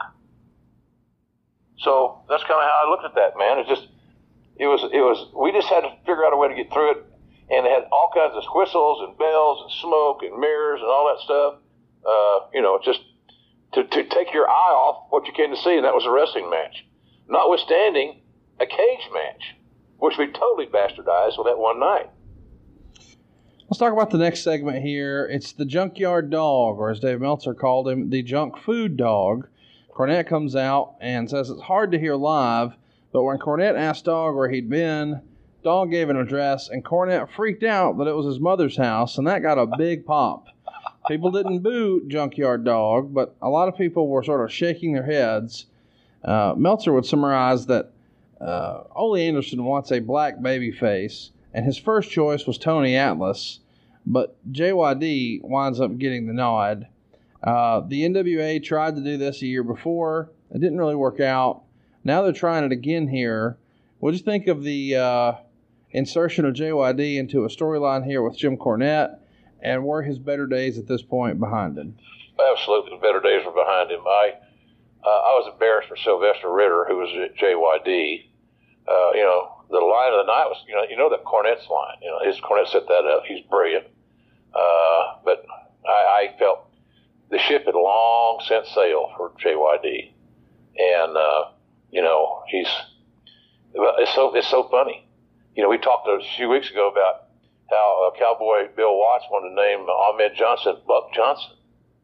So that's kind of how I looked at that, man. It's just, it was, it was, we just had to figure out a way to get through it. And it had all kinds of whistles and bells and smoke and mirrors and all that stuff. Uh, you know, just to, to take your eye off what you came to see, and that was a wrestling match. Notwithstanding a cage match, which we totally bastardized with that one night. Let's talk about the next segment here. It's the Junkyard Dog, or as Dave Meltzer called him, the Junk Food Dog. Cornette comes out and says it's hard to hear live, but when Cornette asked Dog where he'd been, Dog gave an address, and Cornette freaked out that it was his mother's house, and that got a big pop. People didn't boo Junkyard Dog, but a lot of people were sort of shaking their heads. Uh, Meltzer would summarize that uh, Ole Anderson wants a black baby face, and his first choice was Tony Atlas, but J Y D winds up getting the nod. Uh, the N W A tried to do this a year before. It didn't really work out. Now they're trying it again here. What do you think of the uh, insertion of J Y D into a storyline here with Jim Cornette, and were his better days at this point behind him? Absolutely, the better days were behind him. I uh, I was embarrassed for Sylvester Ritter, who was at J Y D. Uh, you know, the line of the night was, you know, you know that Cornette's line. You know, his Cornette set that up. He's brilliant. Uh, but I, I felt the ship had long since sailed for J Y D, and uh, you know, he's it's so it's so funny. You know, we talked a few weeks ago about how uh, Cowboy Bill Watts wanted to name Ahmed Johnson Buck Johnson,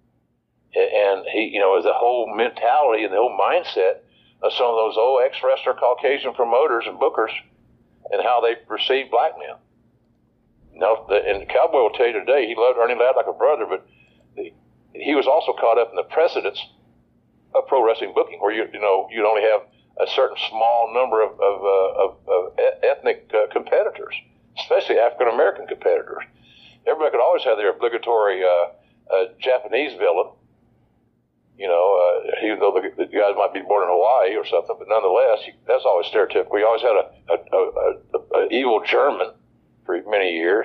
and he, you know, is the whole mentality and the whole mindset of some of those old ex-wrestler Caucasian promoters and bookers, and how they perceive black men. Now, the, and Cowboy will tell you today, he loved Ernie Ladd like a brother, but the, he was also caught up in the precedence of pro wrestling booking, where you you know you'd only have a certain small number of of, uh, of, of ethnic uh, competitors, especially African American competitors. Everybody could always have their obligatory uh, uh, Japanese villain. You know, uh, even though the, the guys might be born in Hawaii or something, but nonetheless, that's always stereotypical. We always had a, a, a, a, a evil German for many years.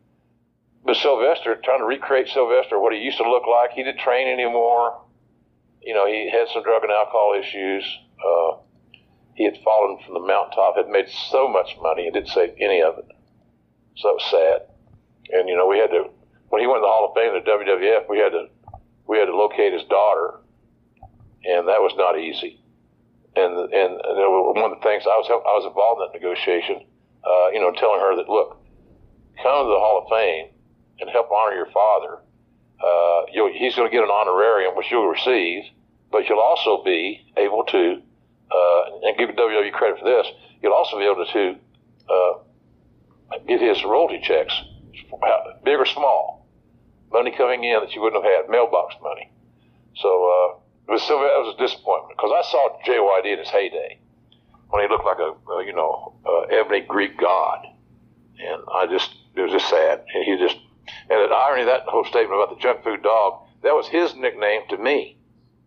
But Sylvester, trying to recreate Sylvester, what he used to look like, he didn't train anymore. You know, he had some drug and alcohol issues. Uh, he had fallen from the mountaintop, had made so much money, and didn't save any of it. So it was sad. And, you know, we had to, when he went to the Hall of Fame in the W W F, we had to, we had to locate his daughter. And that was not easy. And and, and one of the things, I was I was involved in that negotiation, uh, you know, telling her that, look, come to the Hall of Fame and help honor your father. Uh, you'll, he's going to get an honorarium, which you'll receive, but you'll also be able to, uh, and give W W E credit for this, you'll also be able to uh, get his royalty checks, big or small, money coming in that you wouldn't have had, mailbox money. So, uh, It was, so, it was a disappointment, because I saw J Y D in his heyday when he looked like a, uh, you know, uh, ebony Greek god. And I just, it was just sad. And he just, and the irony of that whole statement about the junk food dog, that was his nickname to me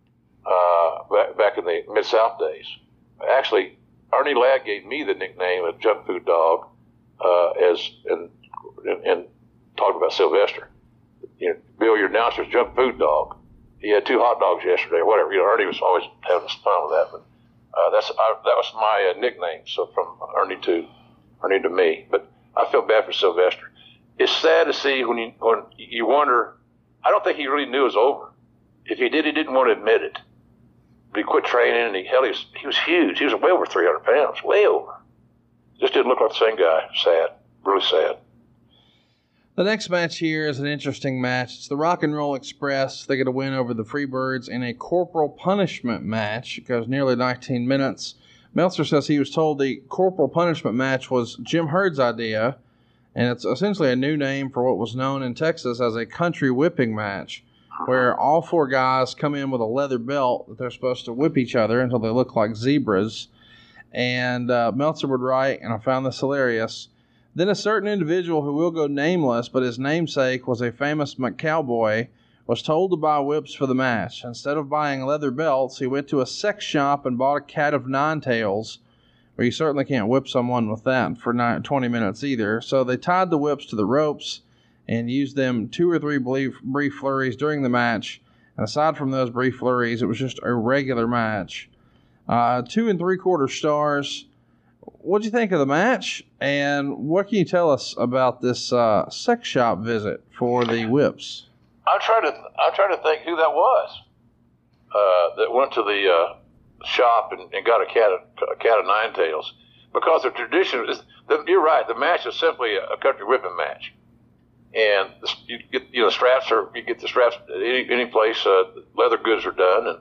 uh, back, back in the Mid-South days. Actually, Ernie Ladd gave me the nickname of junk food dog uh, as, and, and, and talked about Sylvester. You know, Bill, your announcer's junk food dog. He had two hot dogs yesterday, or whatever. You know, Ernie was always having fun with that. But uh, that's I, that was my uh, nickname. So from Ernie to Ernie to me. But I feel bad for Sylvester. it's sad to see when you when you wonder. I don't think he really knew it was over. If he did, he didn't want to admit it. But he quit training, and he hell, he was, he was huge. He was way over three hundred pounds, way over. Just didn't look like the same guy. Sad, really sad. The next match here is an interesting match. It's the Rock and Roll Express. They get a win over the Freebirds in a corporal punishment match. It goes nearly nineteen minutes. Meltzer says he was told the corporal punishment match was Jim Herd's idea, and it's essentially a new name for what was known in Texas as a country whipping match, where all four guys come in with a leather belt that they're supposed to whip each other until they look like zebras. And uh, Meltzer would write, and I found this hilarious, then a certain individual who will go nameless, but his namesake was a famous McCowboy, was told to buy whips for the match. Instead of buying leather belts, he went to a sex shop and bought a cat of nine tails, where you certainly can't whip someone with that for nine, twenty minutes either. So they tied the whips to the ropes and used them two or three brief, brief flurries during the match. And aside from those brief flurries, it was just a regular match. Uh, two and three quarter stars. What'd you think of the match? And what can you tell us about this uh, sex shop visit for the whips? I'm trying to I'm trying to think who that was uh, that went to the uh, shop and, and got a cat of, a cat of nine tails, because the tradition is. The, you're right. The match is simply a, a country whipping match, and the, you get you know straps are you get the straps any any place uh, leather goods are done, and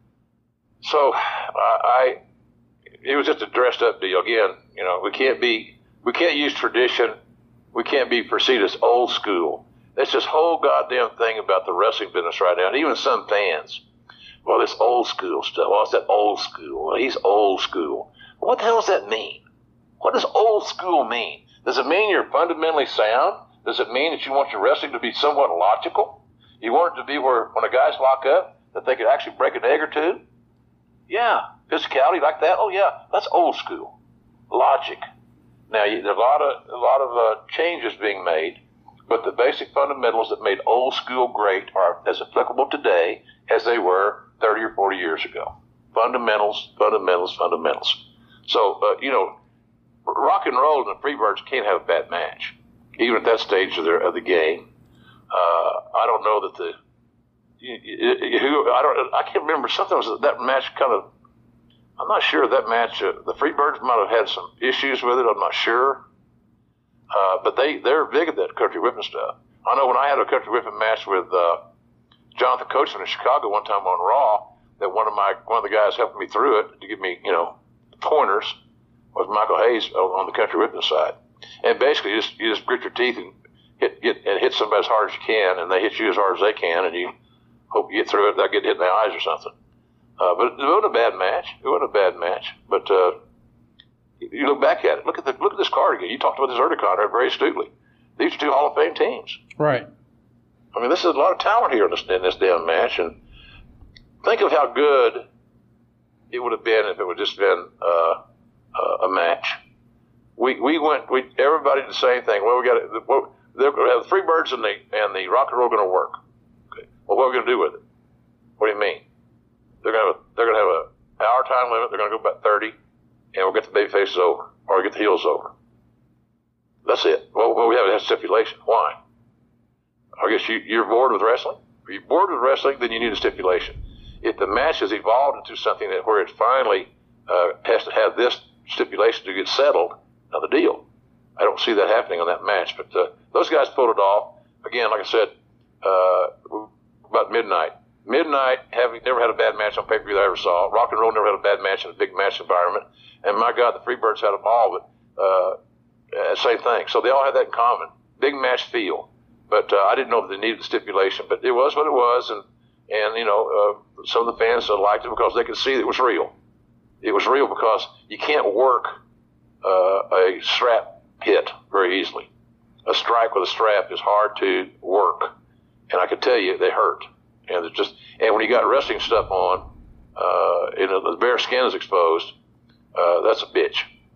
so I, I it was just a dressed up deal again. You know we can't be we can't use tradition. We can't be perceived as old school. That's this whole goddamn thing about the wrestling business right now, and even some fans. Well, this old school stuff. Well, it's that old school. Well, he's old school. What the hell does that mean? What does old school mean? Does it mean you're fundamentally sound? Does it mean that you want your wrestling to be somewhat logical? You want it to be where when the guys lock up, that they could actually break an egg or two? Yeah. Physicality like that? Oh, yeah. That's old school. Logic. Now, there's a lot of, a lot of uh, changes being made. But the basic fundamentals that made old school great are as applicable today as they were thirty or forty years ago. Fundamentals, fundamentals, fundamentals. So, uh, you know, Rock and Roll and the Freebirds can't have a bad match, even at that stage of, their, of the game. Uh, I don't know that the who I don't I can't remember. Something was that match kind of. I'm not sure that match. Uh, the Freebirds might have had some issues with it. I'm not sure. Uh, but they, they're big at that country whipping stuff. I know when I had a country whipping match with uh, Jonathan Coachman in Chicago one time on Raw, that one of my one of the guys helping me through it to give me, you know, pointers was Michael Hayes on the country whipping side. And basically, you just, you just grit your teeth and hit, get, and hit somebody as hard as you can, and they hit you as hard as they can, and you hope you get through it without getting hit in the eyes or something. Uh, but it wasn't a bad match. It wasn't a bad match. But uh, you look back at it. Look at the look at this card again. You talked about this earlier, Conrad, very astutely. These are two Hall of Fame teams. Right. I mean, this is a lot of talent here in this, in this damn match. And think of how good it would have been if it would have just been uh, uh, a match. We we went. We everybody did the same thing. Well, we got to. Well, they're going to have the Freebirds and the and the Rock and Roll going to work. Okay. Well, what are we going to do with it? What do you mean? They're going to have a, they're going to have a hour time limit. They're going to go about thirty. And we'll get the baby faces over, or we'll get the heels over. That's it. Well, well we have a stipulation. Why? I guess you, you're bored with wrestling? If you're bored with wrestling, then you need a stipulation. If the match has evolved into something that where it finally uh, has to have this stipulation to get settled, another deal. I don't see that happening on that match. But uh, those guys pulled it off. Again, like I said, uh, about midnight. Midnight, having never had a bad match on pay-per-view that I ever saw. Rock and Roll never had a bad match in a big match environment. And my God, the Freebirds had a ball, but uh, same thing. So they all had that in common. Big match feel. But uh, I didn't know if they needed the stipulation. But it was what it was. And, and you know, uh, some of the fans liked it because they could see it was real. It was real because you can't work uh, a strap hit very easily. A strike with a strap is hard to work. And I can tell you, they hurt. And it's just, and when you got wrestling stuff on, uh, and the bare skin is exposed, uh, that's a bitch.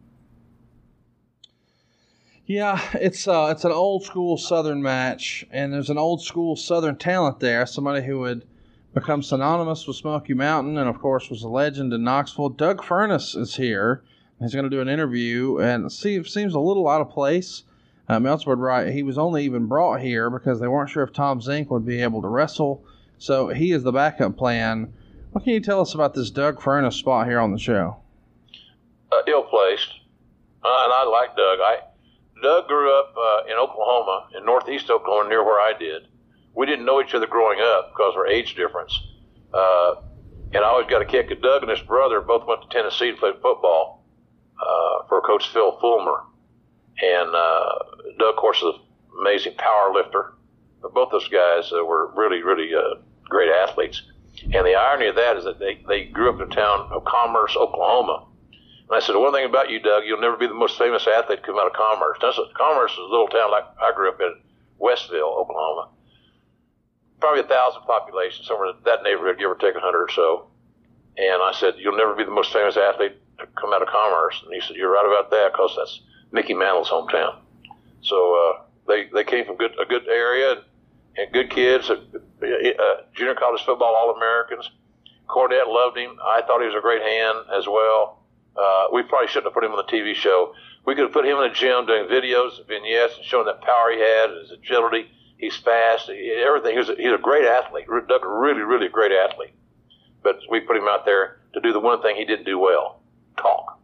Yeah, it's uh, it's an old school Southern match, and there's an old school Southern talent there. Somebody who would become synonymous with Smoky Mountain, and of course was a legend in Knoxville. Doug Furnas is here. He's going to do an interview, and it seems seems a little out of place. Uh, Meltzer would write, he was only even brought here because they weren't sure if Tom Zink would be able to wrestle, so he is the backup plan. What can you tell us about this Doug Furnas spot here on the show? Uh, ill-placed, uh, and I like Doug. I Doug grew up uh, in Oklahoma, in northeast Oklahoma, near where I did. We didn't know each other growing up because of our age difference. Uh, and I always got a kick at Doug and his brother both went to Tennessee to play football uh, for Coach Phil Fulmer. And uh, Doug, of course, is an amazing power lifter. But both those guys uh, were really, really uh, great athletes. And the irony of that is that they, they grew up in the town of Commerce, Oklahoma. And I said, the one thing about you, Doug, you'll never be the most famous athlete to come out of Commerce. That's a, Commerce is a little town like I grew up in, Westville, Oklahoma. Probably a thousand population, somewhere in that neighborhood, give or take a hundred or so. And I said, you'll never be the most famous athlete to come out of Commerce. And he said, you're right about that, because that's Mickey Mantle's hometown. So uh, they they came from good a good area and, and good kids. Uh, uh, junior college football All-Americans. Cornette loved him. I thought he was a great hand as well. Uh, we probably shouldn't have put him on the T V show. We could have put him in the gym doing videos, vignettes, and showing that power he had, his agility. He's fast, he, everything. He's a, he's a great athlete. Doug, really, really a great athlete. But we put him out there to do the one thing he didn't do well, talk.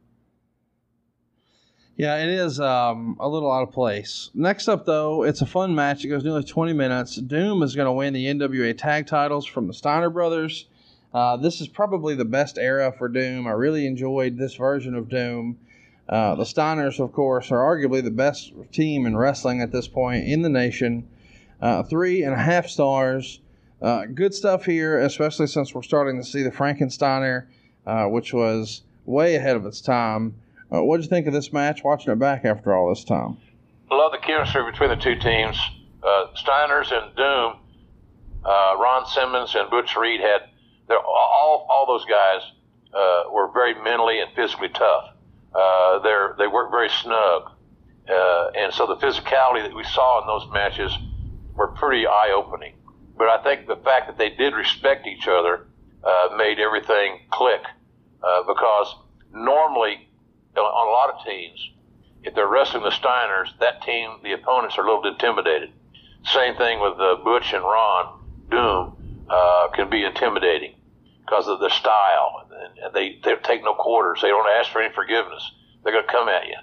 Yeah, it is um, a little out of place. Next up, though, it's a fun match. It goes nearly twenty minutes. Doom is going to win the N W A tag titles from the Steiner brothers. Uh, this is probably the best era for Doom. I really enjoyed this version of Doom. Uh, the Steiners, of course, are arguably the best team in wrestling at this point in the nation. Uh, three and a half stars. Uh, good stuff here, especially since we're starting to see the Frankensteiner, uh, which was way ahead of its time. Uh, what did you think of this match, watching it back after all this time? I love the chemistry between the two teams. Uh, Steiners and Doom, uh, Ron Simmons and Butch Reed had, all all those guys uh, were very mentally and physically tough. Uh, they're, they work very snug. Uh, and so the physicality that we saw in those matches were pretty eye-opening. But I think the fact that they did respect each other uh, made everything click. Uh, because normally, on a lot of teams, if they're wrestling the Steiners, that team, the opponents are a little intimidated. Same thing with uh, Butch and Ron. Doom uh, can be intimidating because of their style. And they, they take no quarters. They don't ask for any forgiveness. They're going to come at you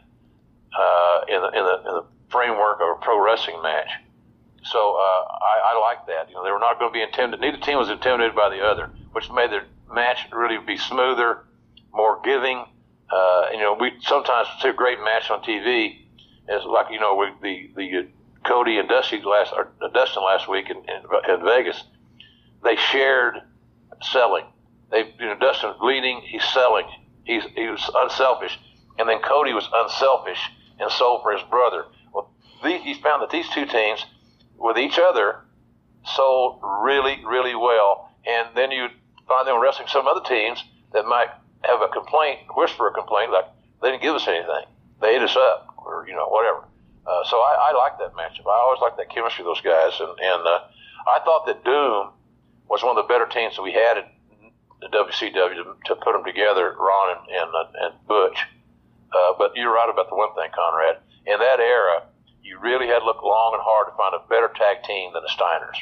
uh, in, the, in, the, in the framework of a pro wrestling match. So uh, I, I like that. You know, they were not going to be intimidated. Neither team was intimidated by the other, which made their match really be smoother, more giving. Uh, you know, we sometimes see a great match on T V. It's like, you know, we, the the uh, Cody and Dusty last, or uh, Dustin last week in, in, in Vegas. They shared selling. They, you know, Dustin was leading, he's selling. He's he was unselfish, and then Cody was unselfish and sold for his brother. Well, these, he found that these two teams, with each other, sold really, really well. And then you find them wrestling some other teams that might have a complaint, whisper a complaint, like they didn't give us anything, they ate us up, or you know, whatever. Uh, so I, I like that matchup. I always like that chemistry of those guys, and and uh, I thought that Doom was one of the better teams that we had at the W C W to, to put them together, Ron and and, uh, and Butch. Uh, but you're right about the one thing, Conrad. In that era, you really had to look long and hard to find a better tag team than the Steiners.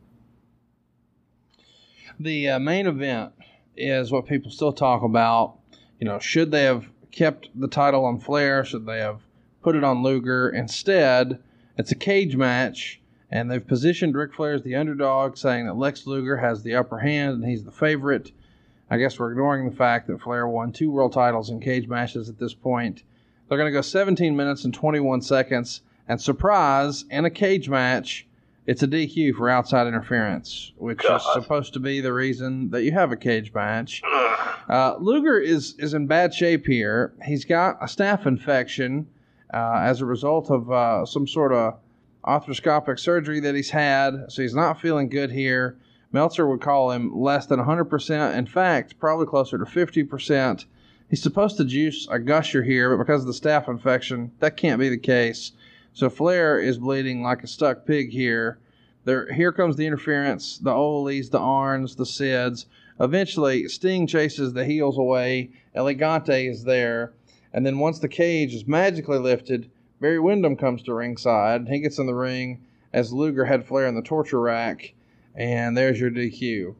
The uh, main event is what people still talk about. You know, should they have kept the title on Flair? Should they have put it on Luger? Instead, it's a cage match, and they've positioned Ric Flair as the underdog, saying that Lex Luger has the upper hand and he's the favorite. I guess we're ignoring the fact that Flair won two world titles in cage matches at this point. They're going to go seventeen minutes and twenty-one seconds, and surprise, in a cage match, it's a D Q for outside interference, which God. is supposed to be the reason that you have a cage match. Uh, Luger is, is in bad shape here. He's got a staph infection uh, as a result of uh, some sort of arthroscopic surgery that he's had, so he's not feeling good here. Meltzer would call him less than one hundred percent. In fact, probably closer to fifty percent. He's supposed to juice a gusher here, but because of the staph infection, that can't be the case. So Flair is bleeding like a stuck pig here. There, here comes the interference, the Oles, the Arns, the Sids. Eventually, Sting chases the heels away. Elegante is there. And then once the cage is magically lifted, Barry Windham comes to ringside. He gets in the ring as Luger had Flair in the torture rack, and there's your D Q.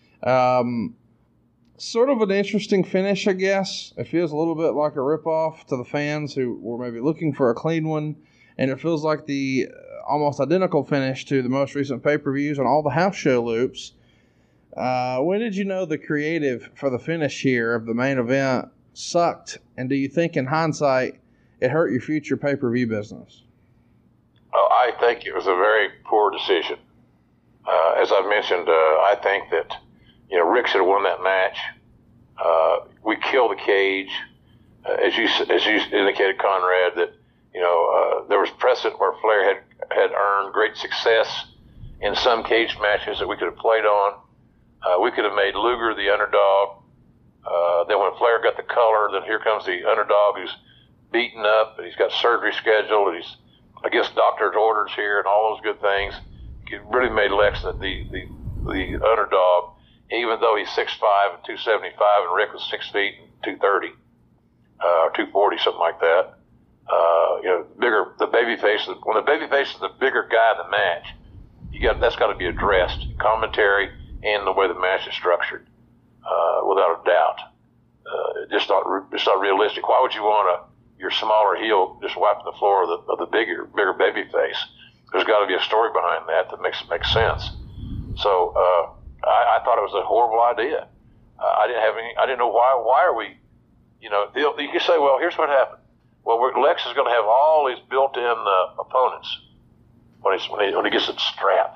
Um, sort of an interesting finish, I guess. It feels a little bit like a ripoff to the fans who were maybe looking for a clean one, and it feels like the almost identical finish to the most recent pay-per-views on all the house show loops. Uh, when did you know the creative for the finish here of the main event sucked, and do you think in hindsight it hurt your future pay-per-view business? Oh, I think it was a very poor decision. Uh, as I've mentioned, uh, I think that, you know, Rick should have won that match. Uh, we killed the cage. Uh, as you as you indicated, Conrad, that, you know, uh, there was precedent where Flair had, had earned great success in some cage matches that we could have played on. Uh, we could have made Luger the underdog. Uh, then when Flair got the color, then here comes the underdog who's beaten up, and he's got surgery scheduled, and he's against doctor's orders here, and all those good things. It really made Lex the the, the, the underdog, even though he's six five and two seventy-five, and Rick was six feet and two thirty, uh, or two forty, something like that. Uh, you know, bigger the baby face. When the baby face is the bigger guy in the match, you got that's got to be addressed. Commentary and the way the match is structured, uh, without a doubt. Uh, just not it's not realistic. Why would you want a your smaller heel just wiping the floor of the, of the bigger bigger baby face? There's got to be a story behind that that makes makes sense. So uh, I, I thought it was a horrible idea. Uh, I didn't have any. I didn't know why. Why are we? You know, you can say, well, here's what happened. Well, we're, Lex is going to have all these built-in uh, opponents when he's when he when he gets it strapped.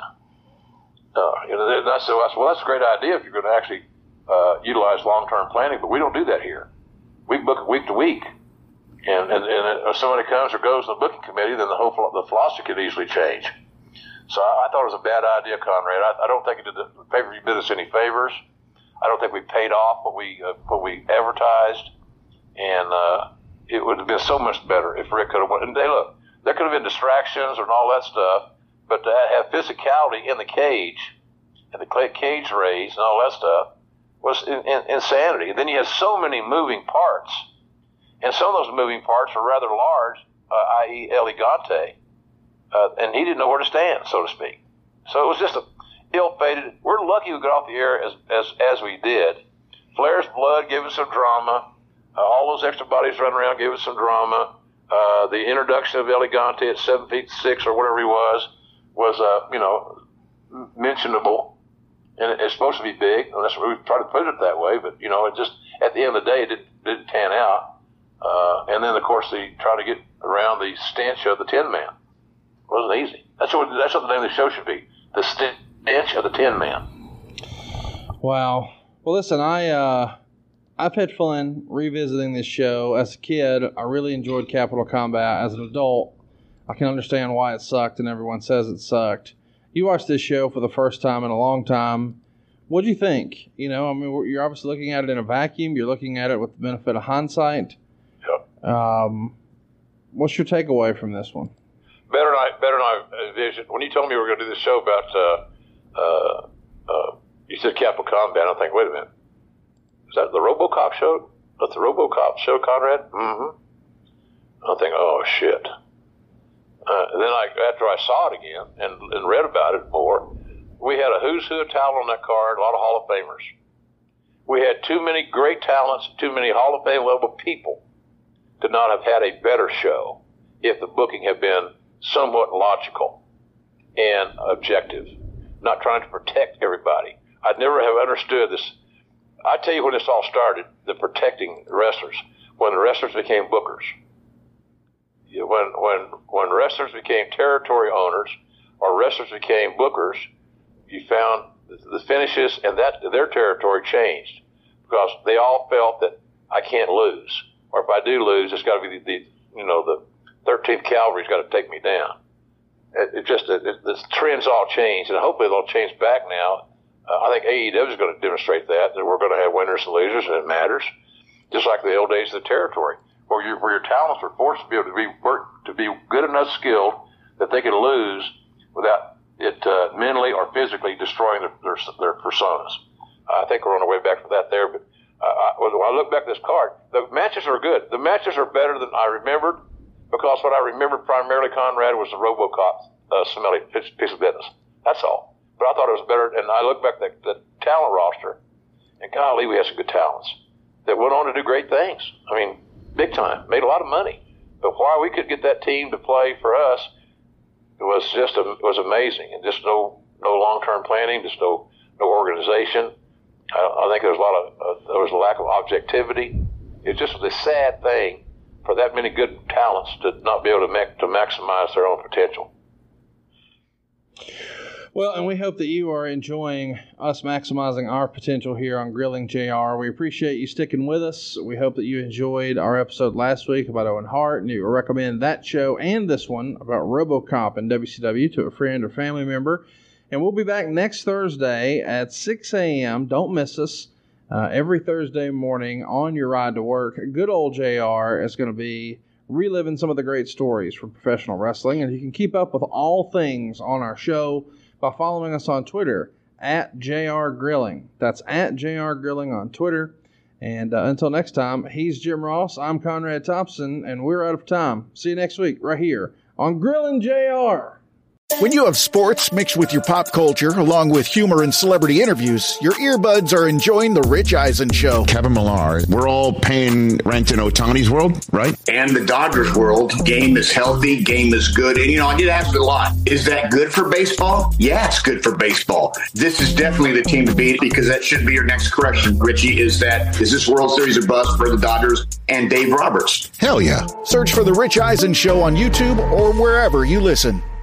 Uh, you know, and I said, well, that's a great idea if you're going to actually uh, utilize long-term planning, but we don't do that here. We book it week to week. And, and, and if somebody comes or goes to the booking committee, then the whole the philosophy could easily change. So I, I thought it was a bad idea, Conrad. I, I don't think it did the pay-per-view business any favors. I don't think we paid off what we uh, what we advertised, and uh, it would have been so much better if Rick could have won. And they look, there could have been distractions and all that stuff, but to have physicality in the cage and the cage raise and all that stuff was in, in, insanity. And then you have so many moving parts. And some of those moving parts are rather large, uh, that is. El Gigante, uh, and he didn't know where to stand, so to speak. So it was just a ill-fated. We're lucky we got off the air as as as we did. Flair's blood gave us some drama. Uh, all those extra bodies running around gave us some drama. Uh, the introduction of El Gigante at seven feet six or whatever he was was uh, you know mentionable, and it's supposed to be big. Unless we try to put it that way, but you know, it just at the end of the day, it didn't, didn't pan out. Uh, and then, of course, they try to get around the stench of the Tin Man. It wasn't easy. That's what that's what the name of the show should be: the stench of the Tin Man. Wow. Well, listen, I uh, I've had fun revisiting this show. As a kid, I really enjoyed Capital Combat. As an adult, I can understand why it sucked, and everyone says it sucked. You watched this show for the first time in a long time. What do you think? You know, I mean, you're obviously looking at it in a vacuum. You're looking at it with the benefit of hindsight. Um, what's your takeaway from this one? Better than I, better than I envisioned. When you told me we were going to do this show about, uh, uh, uh, you said Capital Combat, I think, wait a minute. Is that the RoboCop show? That's the RoboCop show, Conrad? Mm-hmm. I think, oh, shit. Uh, and then I, after I saw it again and, and read about it more, we had a who's who of talent on that card, a lot of Hall of Famers. We had too many great talents, too many Hall of Fame level people to not have had a better show if the booking had been somewhat logical and objective, not trying to protect everybody. I'd never have understood this. I tell you when this all started, the protecting wrestlers, when the wrestlers became bookers. When, when, when wrestlers became territory owners or wrestlers became bookers, you found the finishes and that their territory changed because they all felt that I can't lose. Or if I do lose, it's got to be the, the, you know, the thirteenth Cavalry's got to take me down. It, it just, it, it, the trends all changed, and hopefully they'll change back now. Uh, I think A E W is going to demonstrate that, that we're going to have winners and losers, and it matters. Just like the old days of the territory, where your, where your talents were forced to be able to be work, to be good enough skilled that they could lose without it uh, mentally or physically destroying their, their, their personas. I think we're on our way back to that there, but Uh, I, when I look back at this card, the matches are good. The matches are better than I remembered. because what I remembered primarily, Conrad, was the RoboCop uh, smelly piece of business. That's all. But I thought it was better, and I look back at the, the talent roster, and golly, we had some good talents that went on to do great things. I mean, big time, made a lot of money. But why we could get that team to play for us was just a, was amazing, and just no no long term planning, just no no organization. I, I think there was a lot of uh, there was a lack of objectivity. It's just a sad thing for that many good talents to not be able to make, to maximize their own potential. Well, and we hope that you are enjoying us maximizing our potential here on Grilling J R. We appreciate you sticking with us. We hope that you enjoyed our episode last week about Owen Hart, and you recommend that show and this one about RoboCop and W C W to a friend or family member. And we'll be back next Thursday at six a.m. Don't miss us. Uh, every Thursday morning on your ride to work. Good old J R is going to be reliving some of the great stories from professional wrestling. And you can keep up with all things on our show by following us on Twitter at J R Grilling. That's at J R Grilling on Twitter. And uh, until next time, he's Jim Ross, I'm Conrad Thompson, and we're out of time. See you next week right here on Grilling J R. When you have sports mixed with your pop culture, along with humor and celebrity interviews, your earbuds are enjoying The Rich Eisen Show. Kevin Millar, we're all paying rent in Ohtani's world, right? And the Dodgers world. Game is healthy, game is good. And, you know, I get asked a lot, is that good for baseball? Yeah, it's good for baseball. This is definitely the team to beat, because that should be your next correction, Richie, is that, is this World Series a bust for the Dodgers and Dave Roberts? Hell yeah. Search for The Rich Eisen Show on YouTube or wherever you listen.